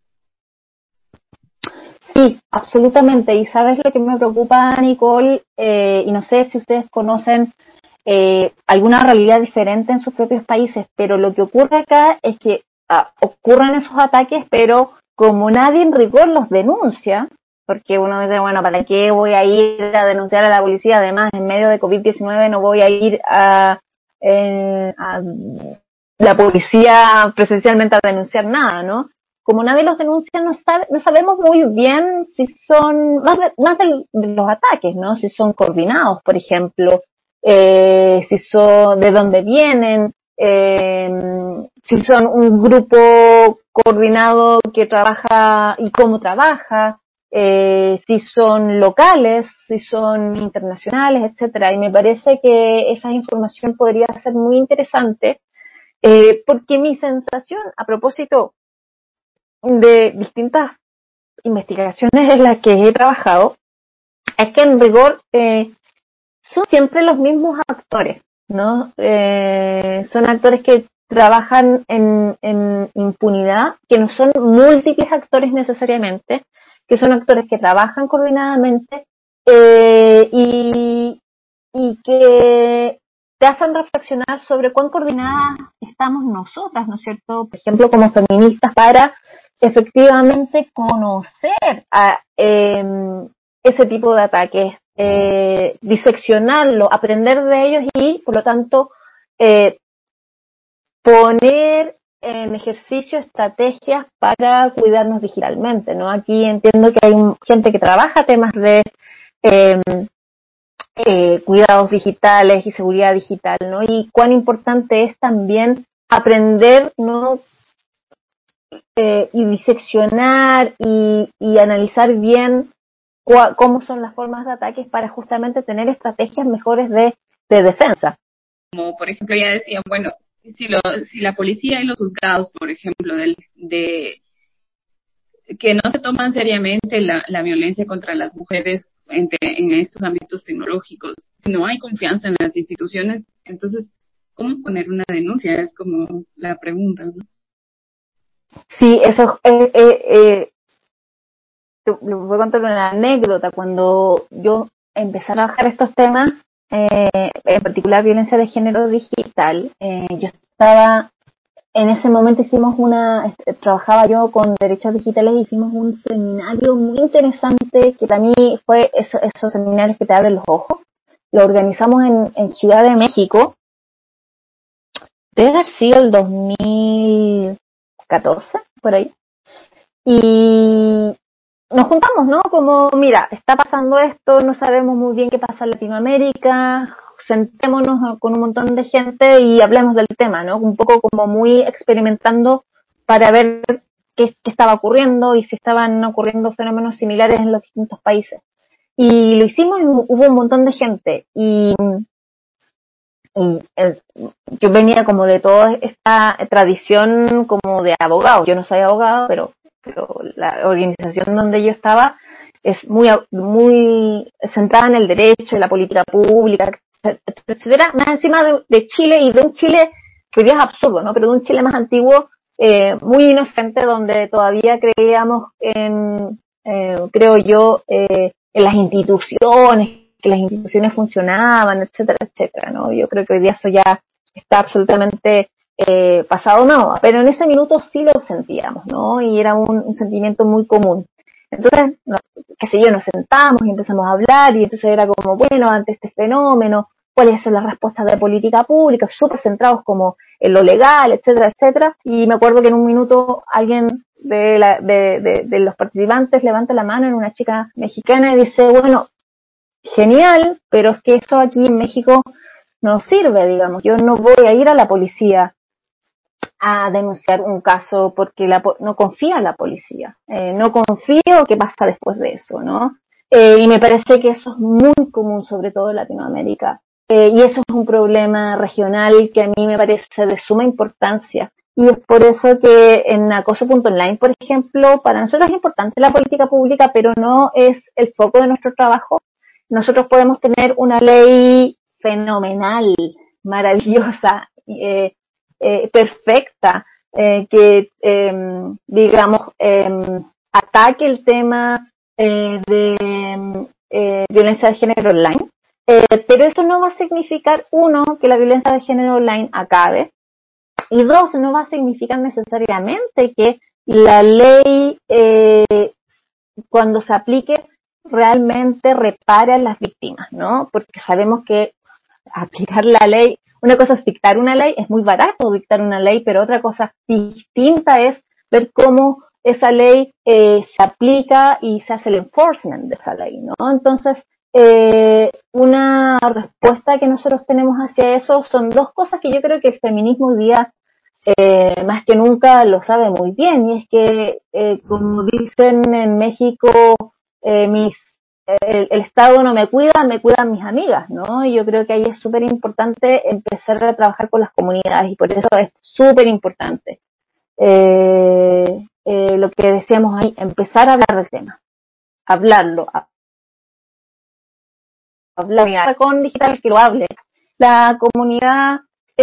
Sí, absolutamente. Y sabes lo que me preocupa, Nicole, y no sé si ustedes conocen alguna realidad diferente en sus propios países, pero lo que ocurre acá es que ocurren esos ataques, pero como nadie en rigor los denuncia, porque uno dice, bueno, ¿para qué voy a ir a denunciar a la policía? Además, en medio de COVID-19 no voy a ir a la policía presencialmente a denunciar nada, ¿no? Como nadie los denuncia, no sabemos muy bien si son, más de los ataques, ¿no? Si son coordinados, por ejemplo, si son, de dónde vienen, si son un grupo coordinado que trabaja y cómo trabaja, si son locales, si son internacionales, etcétera. Y me parece que esa información podría ser muy interesante, porque mi sensación, a propósito de distintas investigaciones en las que he trabajado, es que en rigor son siempre los mismos actores, ¿no? Son actores que trabajan en impunidad, que no son múltiples actores necesariamente, que son actores que trabajan coordinadamente y que te hacen reflexionar sobre cuán coordinadas estamos nosotras, ¿no es cierto? Por ejemplo, como feministas, para efectivamente conocer a ese tipo de ataques, diseccionarlo, aprender de ellos y, por lo tanto, poner en ejercicio estrategias para cuidarnos digitalmente, ¿no? Aquí entiendo que hay gente que trabaja temas de cuidados digitales y seguridad digital, ¿no? Y cuán importante es también aprender, ¿no? Y diseccionar y analizar bien cómo son las formas de ataques para justamente tener estrategias mejores de defensa. Como por ejemplo ya decía, bueno, si la policía y los juzgados, por ejemplo, de que no se toman seriamente la violencia contra las mujeres en estos ámbitos tecnológicos, si no hay confianza en las instituciones, entonces, ¿cómo poner una denuncia? Es como la pregunta, ¿no? Sí, eso les voy a contar una anécdota. Cuando yo empecé a trabajar estos temas, en particular violencia de género digital, yo estaba, en ese momento trabajaba yo con derechos digitales, hicimos un seminario muy interesante que para mí fue esos seminarios que te abren los ojos. Lo organizamos en Ciudad de México, debe haber sido el 2014, por ahí. Y nos juntamos, ¿no? Como, mira, está pasando esto, no sabemos muy bien qué pasa en Latinoamérica, sentémonos con un montón de gente y hablemos del tema, ¿no? Un poco como muy experimentando para ver qué estaba ocurriendo y si estaban ocurriendo fenómenos similares en los distintos países. Y lo hicimos y hubo un montón de gente. Yo venía como de toda esta tradición como de abogado. Yo no soy abogado, pero la organización donde yo estaba es muy centrada en el derecho, en la política pública, etcétera, más encima de Chile, y de un Chile que hoy día es absurdo, ¿no? Pero de un Chile más antiguo, muy inocente, donde todavía creíamos creo yo, en las instituciones, que las instituciones funcionaban, etcétera, etcétera, ¿no? Yo creo que hoy día eso ya está absolutamente pasado, no, pero en ese minuto sí lo sentíamos, ¿no? Y era un sentimiento muy común. Entonces, qué sé yo, nos sentamos y empezamos a hablar, y entonces era como, bueno, ante este fenómeno, cuáles son las respuestas de política pública, súper centrados como en lo legal, etcétera, etcétera. Y me acuerdo que en un minuto alguien de los participantes levanta la mano, en una chica mexicana, y dice, bueno, genial, pero es que eso aquí en México no sirve, digamos. Yo no voy a ir a la policía a denunciar un caso porque no confía en la policía. No confío qué pasa después de eso, ¿no? Y me parece que eso es muy común, sobre todo en Latinoamérica. Y eso es un problema regional que a mí me parece de suma importancia. Y es por eso que en acoso.online, por ejemplo, para nosotros es importante la política pública, pero no es el foco de nuestro trabajo. Nosotros podemos tener una ley fenomenal, maravillosa, perfecta, que, digamos, ataque el tema de violencia de género online, pero eso no va a significar, uno, que la violencia de género online acabe, y dos, no va a significar necesariamente que la ley, cuando se aplique, realmente repare a las víctimas, ¿no? Porque sabemos que aplicar la ley, una cosa es dictar una ley, es muy barato dictar una ley, pero otra cosa distinta es ver cómo esa ley se aplica y se hace el enforcement de esa ley, ¿no? Entonces, una respuesta que nosotros tenemos hacia eso son dos cosas que yo creo que el feminismo hoy día más que nunca lo sabe muy bien, y es que, como dicen en México, el Estado no me cuida, me cuidan mis amigas, ¿no? Y yo creo que ahí es súper importante empezar a trabajar con las comunidades, y por eso es súper importante lo que decíamos ahí, empezar a hablar del tema, hablarlo, hablar con digital que lo hable, la comunidad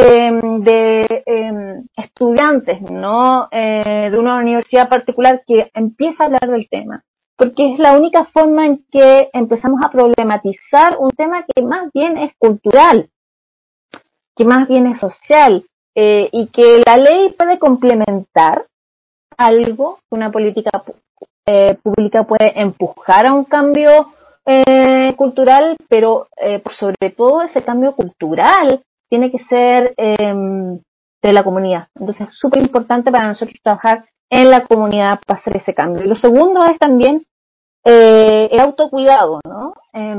de estudiantes, ¿no? De una universidad particular que empieza a hablar del tema, porque es la única forma en que empezamos a problematizar un tema que más bien es cultural, que más bien es social, y que la ley puede complementar algo, una política pública puede empujar a un cambio cultural, pero por sobre todo ese cambio cultural tiene que ser de la comunidad. Entonces es súper importante para nosotros trabajar en la comunidad para hacer ese cambio. Y lo segundo es también el autocuidado, ¿no?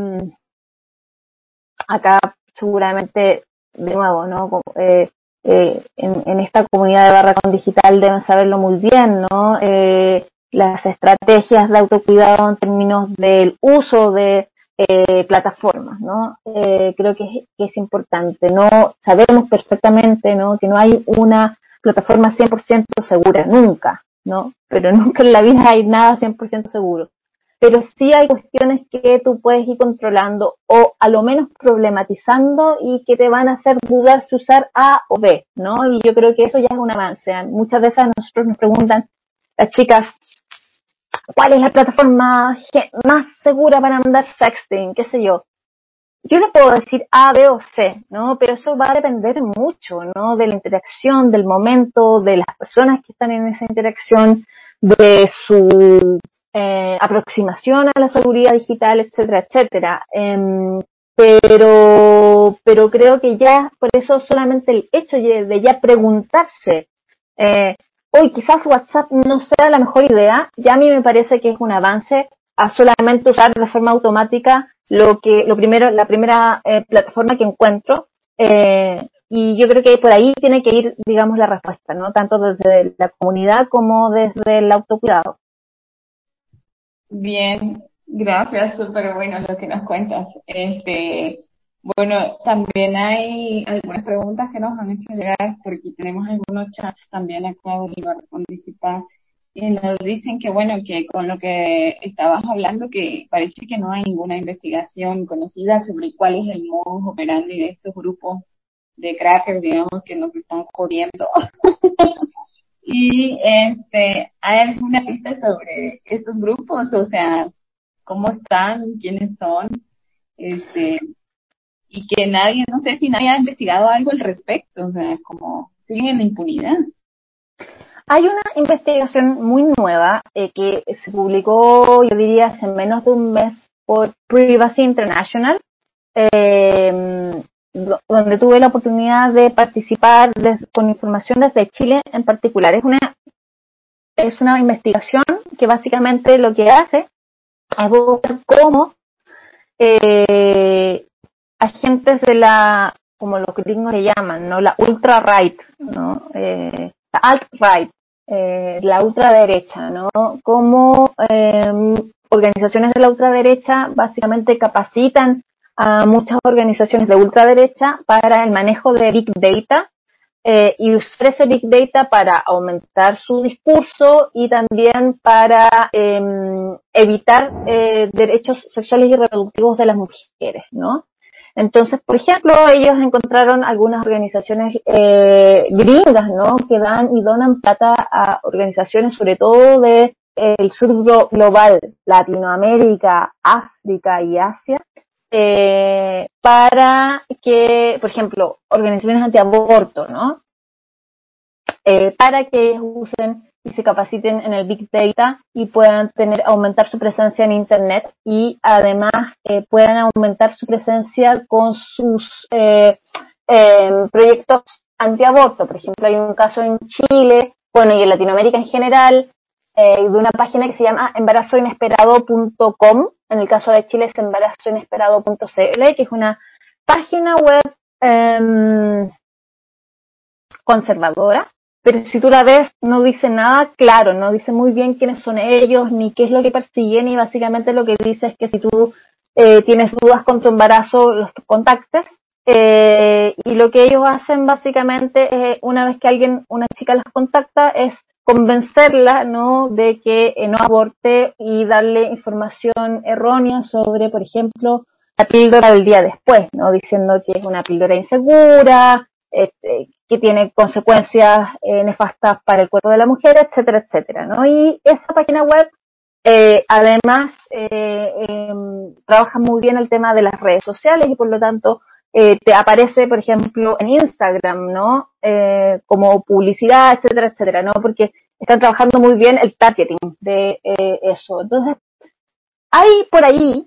Acá seguramente, de nuevo, ¿no? En esta comunidad de Barracón Digital deben saberlo muy bien, ¿no? Las estrategias de autocuidado en términos del uso de plataformas, ¿no? Creo que es importante, ¿no? Sabemos perfectamente, ¿no? Que no hay una plataforma 100% segura, nunca, ¿no? Pero nunca en la vida hay nada 100% seguro. Pero sí hay cuestiones que tú puedes ir controlando, o a lo menos problematizando, y que te van a hacer dudar si usar A o B, ¿no? Y yo creo que eso ya es un avance. Muchas veces a nosotros nos preguntan las chicas, ¿cuál es la plataforma más segura para mandar sexting? ¿Qué sé yo? Yo le puedo decir A, B o C, ¿no? Pero eso va a depender mucho, ¿no? De la interacción, del momento, de las personas que están en esa interacción, de su aproximación a la seguridad digital, etcétera, etcétera. Pero creo que ya, por eso solamente el hecho de ya preguntarse hoy quizás WhatsApp no sea la mejor idea, ya a mí me parece que es un avance a solamente usar de forma automática la primera plataforma que encuentro, y yo creo que por ahí tiene que ir, digamos, la respuesta, ¿no? Tanto desde la comunidad como desde el autocuidado. Bien, gracias, súper bueno lo que nos cuentas. Bueno, también hay algunas preguntas que nos han hecho llegar, porque tenemos algunos chats también acá de Barracón Digital, y nos dicen que bueno, que con lo que estabas hablando, que parece que no hay ninguna investigación conocida sobre cuál es el modus operandi de estos grupos de crackers, digamos, que nos están jodiendo. Y ¿hay alguna pista sobre estos grupos? O sea, ¿cómo están? ¿Quiénes son? Este, y que nadie, no sé si nadie ha investigado algo al respecto, o sea, como siguen en la impunidad. Hay una investigación muy nueva que se publicó, yo diría, hace menos de un mes por Privacy International, donde tuve la oportunidad de participar con información desde Chile en particular. Es una investigación que básicamente lo que hace es buscar cómo agentes de como los gringos le llaman, ¿no? La ultra-right, ¿no? La alt-right, la ultraderecha, ¿no? Cómo organizaciones de la ultraderecha básicamente capacitan a muchas organizaciones de ultraderecha para el manejo de Big Data, y usar ese Big Data para aumentar su discurso y también para evitar derechos sexuales y reproductivos de las mujeres, ¿no? Entonces, por ejemplo, ellos encontraron algunas organizaciones gringas, ¿no? Que dan y donan plata a organizaciones, sobre todo de el sur global, Latinoamérica, África y Asia, para que, por ejemplo, organizaciones antiaborto, ¿no? Para que ellos usen y se capaciten en el Big Data y puedan aumentar su presencia en Internet, y además puedan aumentar su presencia con sus proyectos antiaborto. Por ejemplo, hay un caso en Chile, bueno, y en Latinoamérica en general, de una página que se llama embarazoinesperado.com. En el caso de Chile es embarazoinesperado.cl, que es una página web conservadora, pero si tú la ves no dice nada claro, no dice muy bien quiénes son ellos, ni qué es lo que persiguen, y básicamente lo que dice es que si tú tienes dudas con tu embarazo, los contactes, y lo que ellos hacen básicamente, una vez que una chica las contacta, es convencerla, ¿no?, de que no aborte, y darle información errónea sobre, por ejemplo, la píldora del día después, ¿no?, diciendo que es una píldora insegura, que tiene consecuencias nefastas para el cuerpo de la mujer, etcétera, etcétera, ¿no? Y esa página web, además, trabaja muy bien el tema de las redes sociales, y por lo tanto te aparece, por ejemplo, en Instagram, ¿no? Como publicidad, etcétera, etcétera, ¿no? Porque están trabajando muy bien el targeting de eso. Entonces, hay por ahí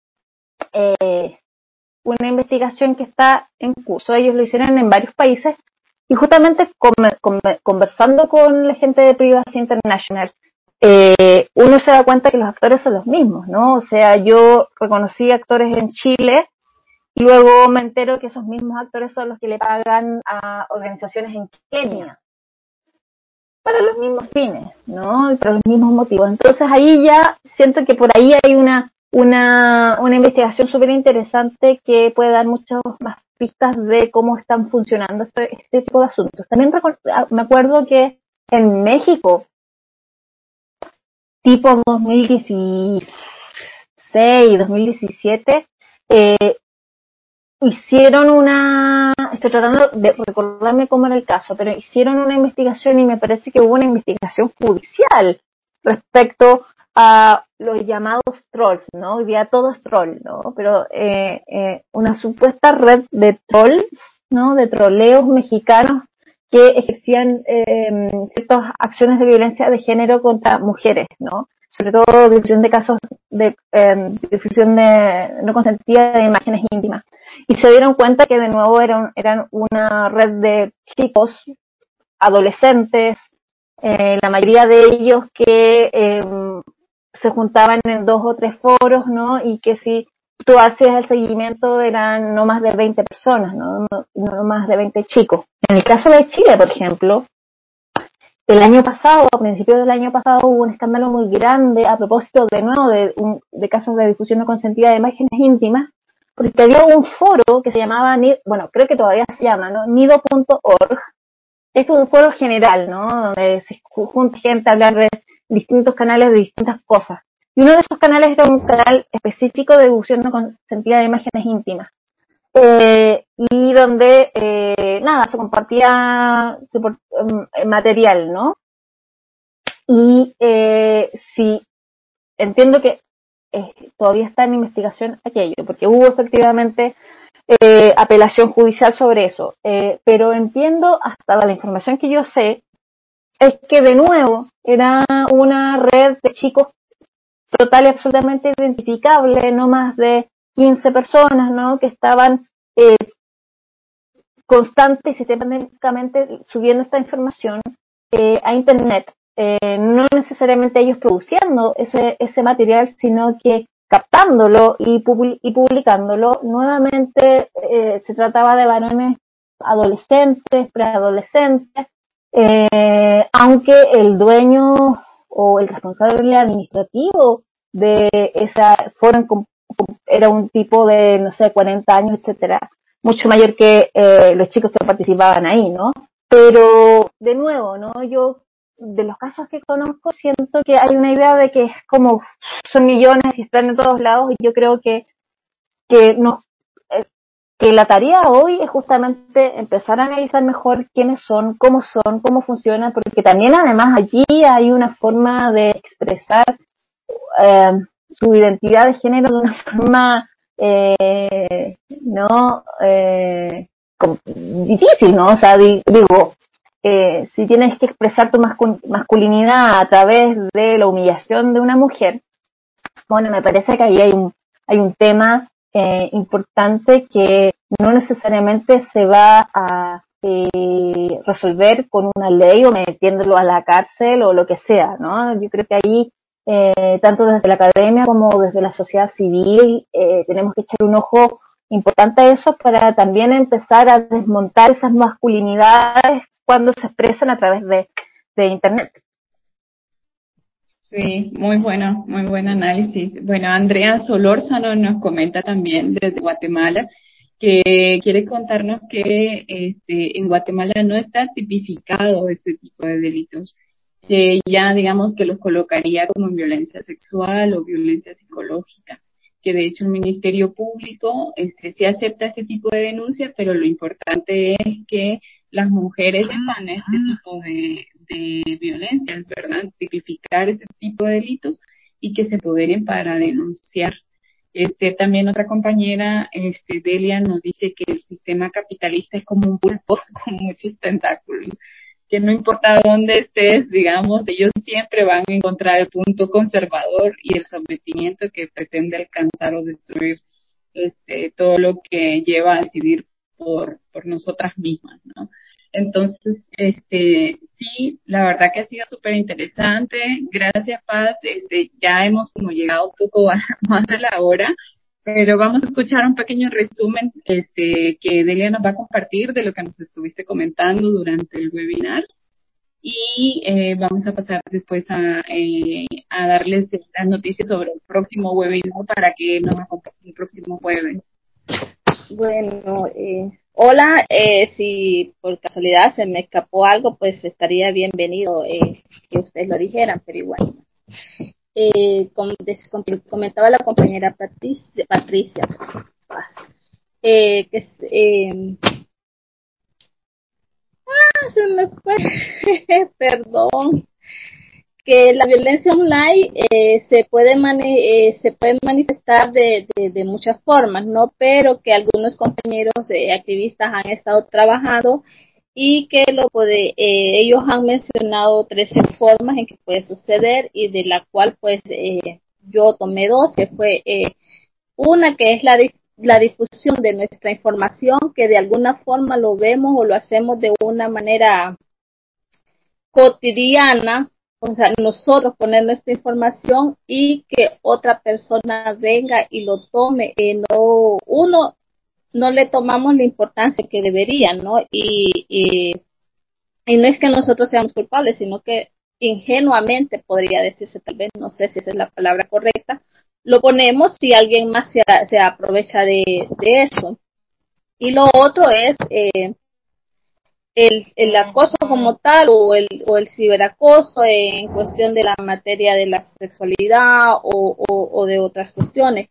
una investigación que está en curso. Ellos lo hicieron en varios países, y justamente conversando con la gente de Privacy International, uno se da cuenta que los actores son los mismos, ¿no? O sea, yo reconocí actores en Chile, y luego me entero que esos mismos actores son los que le pagan a organizaciones en Kenia para los mismos fines, ¿no? Y para los mismos motivos. Entonces ahí ya siento que por ahí hay una investigación súper interesante que puede dar muchas más pistas de cómo están funcionando este tipo de asuntos. También me acuerdo que en México, tipo 2016, 2017, estoy tratando de recordarme cómo era el caso, pero hicieron una investigación, y me parece que hubo una investigación judicial respecto a los llamados trolls, ¿no? Hoy día todo es troll, ¿no? Pero una supuesta red de trolls, ¿no? De troleos mexicanos que ejercían ciertas acciones de violencia de género contra mujeres, ¿no? Sobre todo difusión de casos de difusión de no consentida de imágenes íntimas. Y se dieron cuenta que de nuevo eran una red de chicos, adolescentes, la mayoría de ellos que se juntaban en 2 o 3 foros, ¿no? Y que si tú hacías el seguimiento eran no más de 20 personas, no más de 20 chicos. En el caso de Chile, por ejemplo, el año pasado, a principios del año pasado, hubo un escándalo muy grande a propósito de nuevo de casos de difusión no consentida de imágenes íntimas, porque había un foro que se llamaba, bueno, creo que todavía se llama, ¿no? Nido.org. Esto es un foro general, ¿no? Donde se junta gente a hablar de distintos canales de distintas cosas. Y uno de esos canales era un canal específico de difusión no consentida de imágenes íntimas. Y donde, nada, se compartía material, ¿no? Y sí, entiendo que todavía está en investigación aquello, porque hubo efectivamente apelación judicial sobre eso. Pero entiendo, hasta la información que yo sé, es que de nuevo era una red de chicos total y absolutamente identificable, no más de 15 personas, ¿no? Que estaban constante y sistemáticamente subiendo esta información a Internet. No necesariamente ellos produciendo ese material, sino que captándolo y publicándolo. Nuevamente se trataba de varones adolescentes, preadolescentes, aunque el dueño o el responsable administrativo de esa foro era un tipo de, no sé, 40 años, etcétera, mucho mayor que los chicos que participaban ahí, ¿no? Pero, de nuevo, ¿no? Yo, de los casos que conozco, siento que hay una idea de que es como, son millones y están en todos lados, y yo creo que no, que la tarea hoy es justamente empezar a analizar mejor quiénes son, cómo funcionan, porque también además allí hay una forma de expresar eh, su identidad de género de una forma no difícil, ¿no? O sea, digo, si tienes que expresar tu masculinidad a través de la humillación de una mujer, bueno, me parece que ahí hay un tema importante que no necesariamente se va a resolver con una ley o metiéndolo a la cárcel o lo que sea, ¿no? Yo creo que ahí tanto desde la academia como desde la sociedad civil tenemos que echar un ojo importante a eso para también empezar a desmontar esas masculinidades cuando se expresan a través de Internet. Sí, muy buen análisis. Bueno, Andrea Solórzano nos comenta también desde Guatemala que quiere contarnos que en Guatemala no está tipificado este tipo de delitos, que ya digamos que los colocaría como en violencia sexual o violencia psicológica, que de hecho el Ministerio Público sí acepta este tipo de denuncias, pero lo importante es que las mujeres sepan este tipo de violencias, ¿verdad? Tipificar ese tipo de delitos y que se empoderen para denunciar. También otra compañera, Delia, nos dice que el sistema capitalista es como un pulpo con muchos tentáculos, que no importa dónde estés, digamos, ellos siempre van a encontrar el punto conservador y el sometimiento que pretende alcanzar o destruir todo lo que lleva a decidir por nosotras mismas, ¿no? Entonces, sí, la verdad que ha sido súper interesante. Gracias, Paz. Ya hemos como llegado un poco más a la hora, pero vamos a escuchar un pequeño resumen, que Delia nos va a compartir de lo que nos estuviste comentando durante el webinar. Y vamos a pasar después a darles las noticias sobre el próximo webinar para que nos acompañen el próximo jueves. Bueno, hola, si por casualidad se me escapó algo, pues estaría bienvenido que ustedes lo dijeran, pero igual. Como comentaba la compañera Patricia que se me fue, perdón, que la violencia online se puede manifestar de muchas formas, ¿no? Pero que algunos compañeros activistas han estado trabajando y que ellos han mencionado 13 formas en que puede suceder y de la cual pues yo tomé 2, que fue una que es la difusión de nuestra información, que de alguna forma lo vemos o lo hacemos de una manera cotidiana, o sea, nosotros poner nuestra información y que otra persona venga y lo tome. Uno no le tomamos la importancia que debería, ¿no? Y no es que nosotros seamos culpables, sino que ingenuamente podría decirse, tal vez, no sé si esa es la palabra correcta, lo ponemos si alguien más se aprovecha de eso. Y lo otro es el acoso como tal o el ciberacoso en cuestión de la materia de la sexualidad o de otras cuestiones.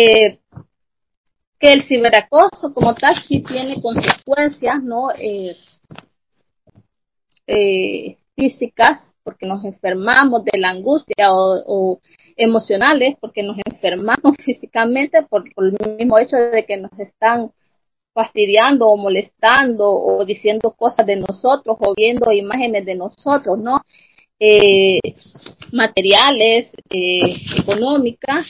Que el ciberacoso como tal sí tiene consecuencias, ¿no? Físicas, porque nos enfermamos de la angustia o emocionales, porque nos enfermamos físicamente por el mismo hecho de que nos están fastidiando o molestando o diciendo cosas de nosotros o viendo imágenes de nosotros, ¿no? Eh, Materiales, económicas,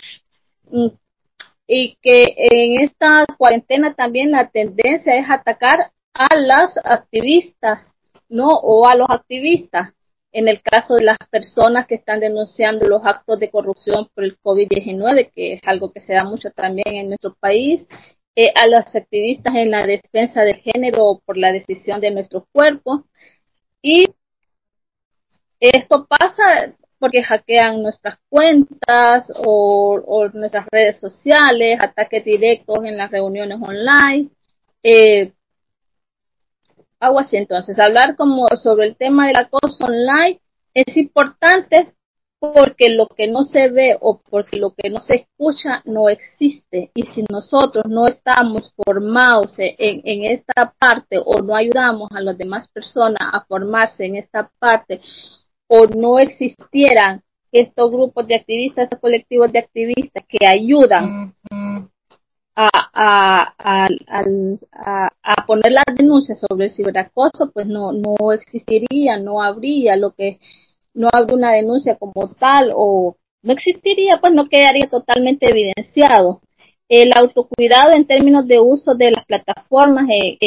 y que en esta cuarentena también la tendencia es atacar a las activistas, ¿no? O a los activistas. En el caso de las personas que están denunciando los actos de corrupción por el COVID-19, que es algo que se da mucho también en nuestro país, a las activistas en la defensa del género o por la decisión de nuestros cuerpos. Y esto pasa porque hackean nuestras cuentas o nuestras redes sociales, ataques directos en las reuniones online. Eh, Algo así. Entonces, hablar como sobre el tema del acoso online es importante porque lo que no se ve o porque lo que no se escucha no existe. Y si nosotros no estamos formados en esta parte o no ayudamos a las demás personas a formarse en esta parte o no existieran estos grupos de activistas, estos colectivos de activistas que ayudan a poner las denuncias sobre el ciberacoso, pues no existiría, no habría no habría una denuncia como tal o no existiría, pues no quedaría totalmente evidenciado. El autocuidado en términos de uso de las plataformas,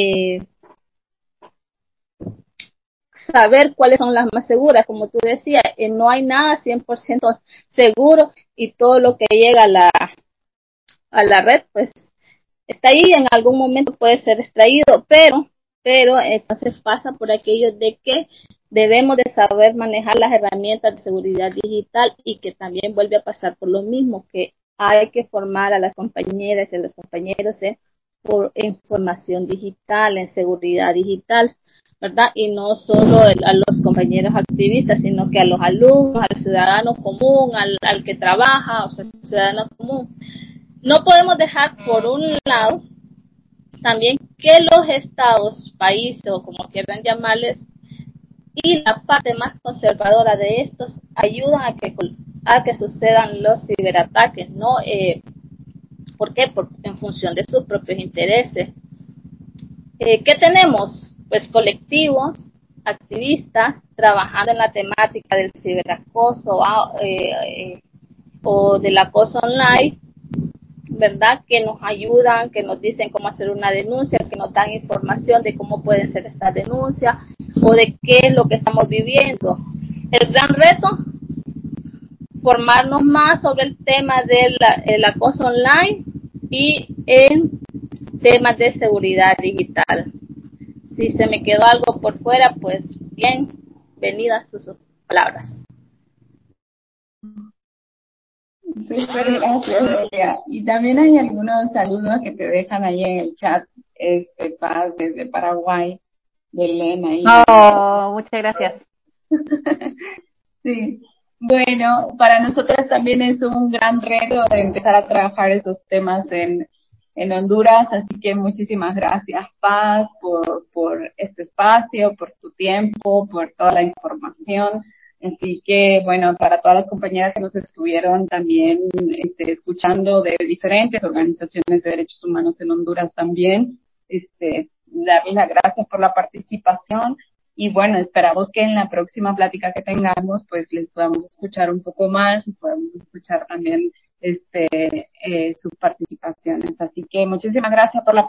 saber cuáles son las más seguras, como tú decías, no hay nada 100% seguro y todo lo que llega a la red, pues está ahí, en algún momento puede ser extraído, pero entonces pasa por aquello de que debemos de saber manejar las herramientas de seguridad digital y que también vuelve a pasar por lo mismo, que hay que formar a las compañeras y a los compañeros por información digital, en seguridad digital, ¿verdad? Y no solo a los compañeros activistas, sino que a los alumnos, al ciudadano común, al que trabaja, o sea, al ciudadano común. No podemos dejar por un lado también que los estados, países o como quieran llamarles, y la parte más conservadora de estos ayudan a que sucedan los ciberataques, ¿no? ¿Por qué? En función de sus propios intereses. ¿Qué tenemos? Pues colectivos, activistas, trabajando en la temática del ciberacoso o del acoso online, ¿verdad? Que nos ayudan, que nos dicen cómo hacer una denuncia, que nos dan información de cómo pueden ser estas denuncias o de qué es lo que estamos viviendo. El gran reto, formarnos más sobre el tema del acoso online y en temas de seguridad digital. Si se me quedó algo por fuera, pues bienvenidas sus palabras. Súper, gracias, Delia. Y también hay algunos saludos que te dejan ahí en el chat, Paz, desde Paraguay, de Elena. Y Oh, muchas gracias. sí, bueno, para nosotras también es un gran reto de empezar a trabajar esos temas en Honduras, así que muchísimas gracias, Paz, por este espacio, por tu tiempo, por toda la información. Así que, bueno, para todas las compañeras que nos estuvieron también escuchando de diferentes organizaciones de derechos humanos en Honduras también, darles las gracias por la participación. Y bueno, esperamos que en la próxima plática que tengamos, pues les podamos escuchar un poco más y podamos escuchar también sus participaciones. Así que muchísimas gracias por la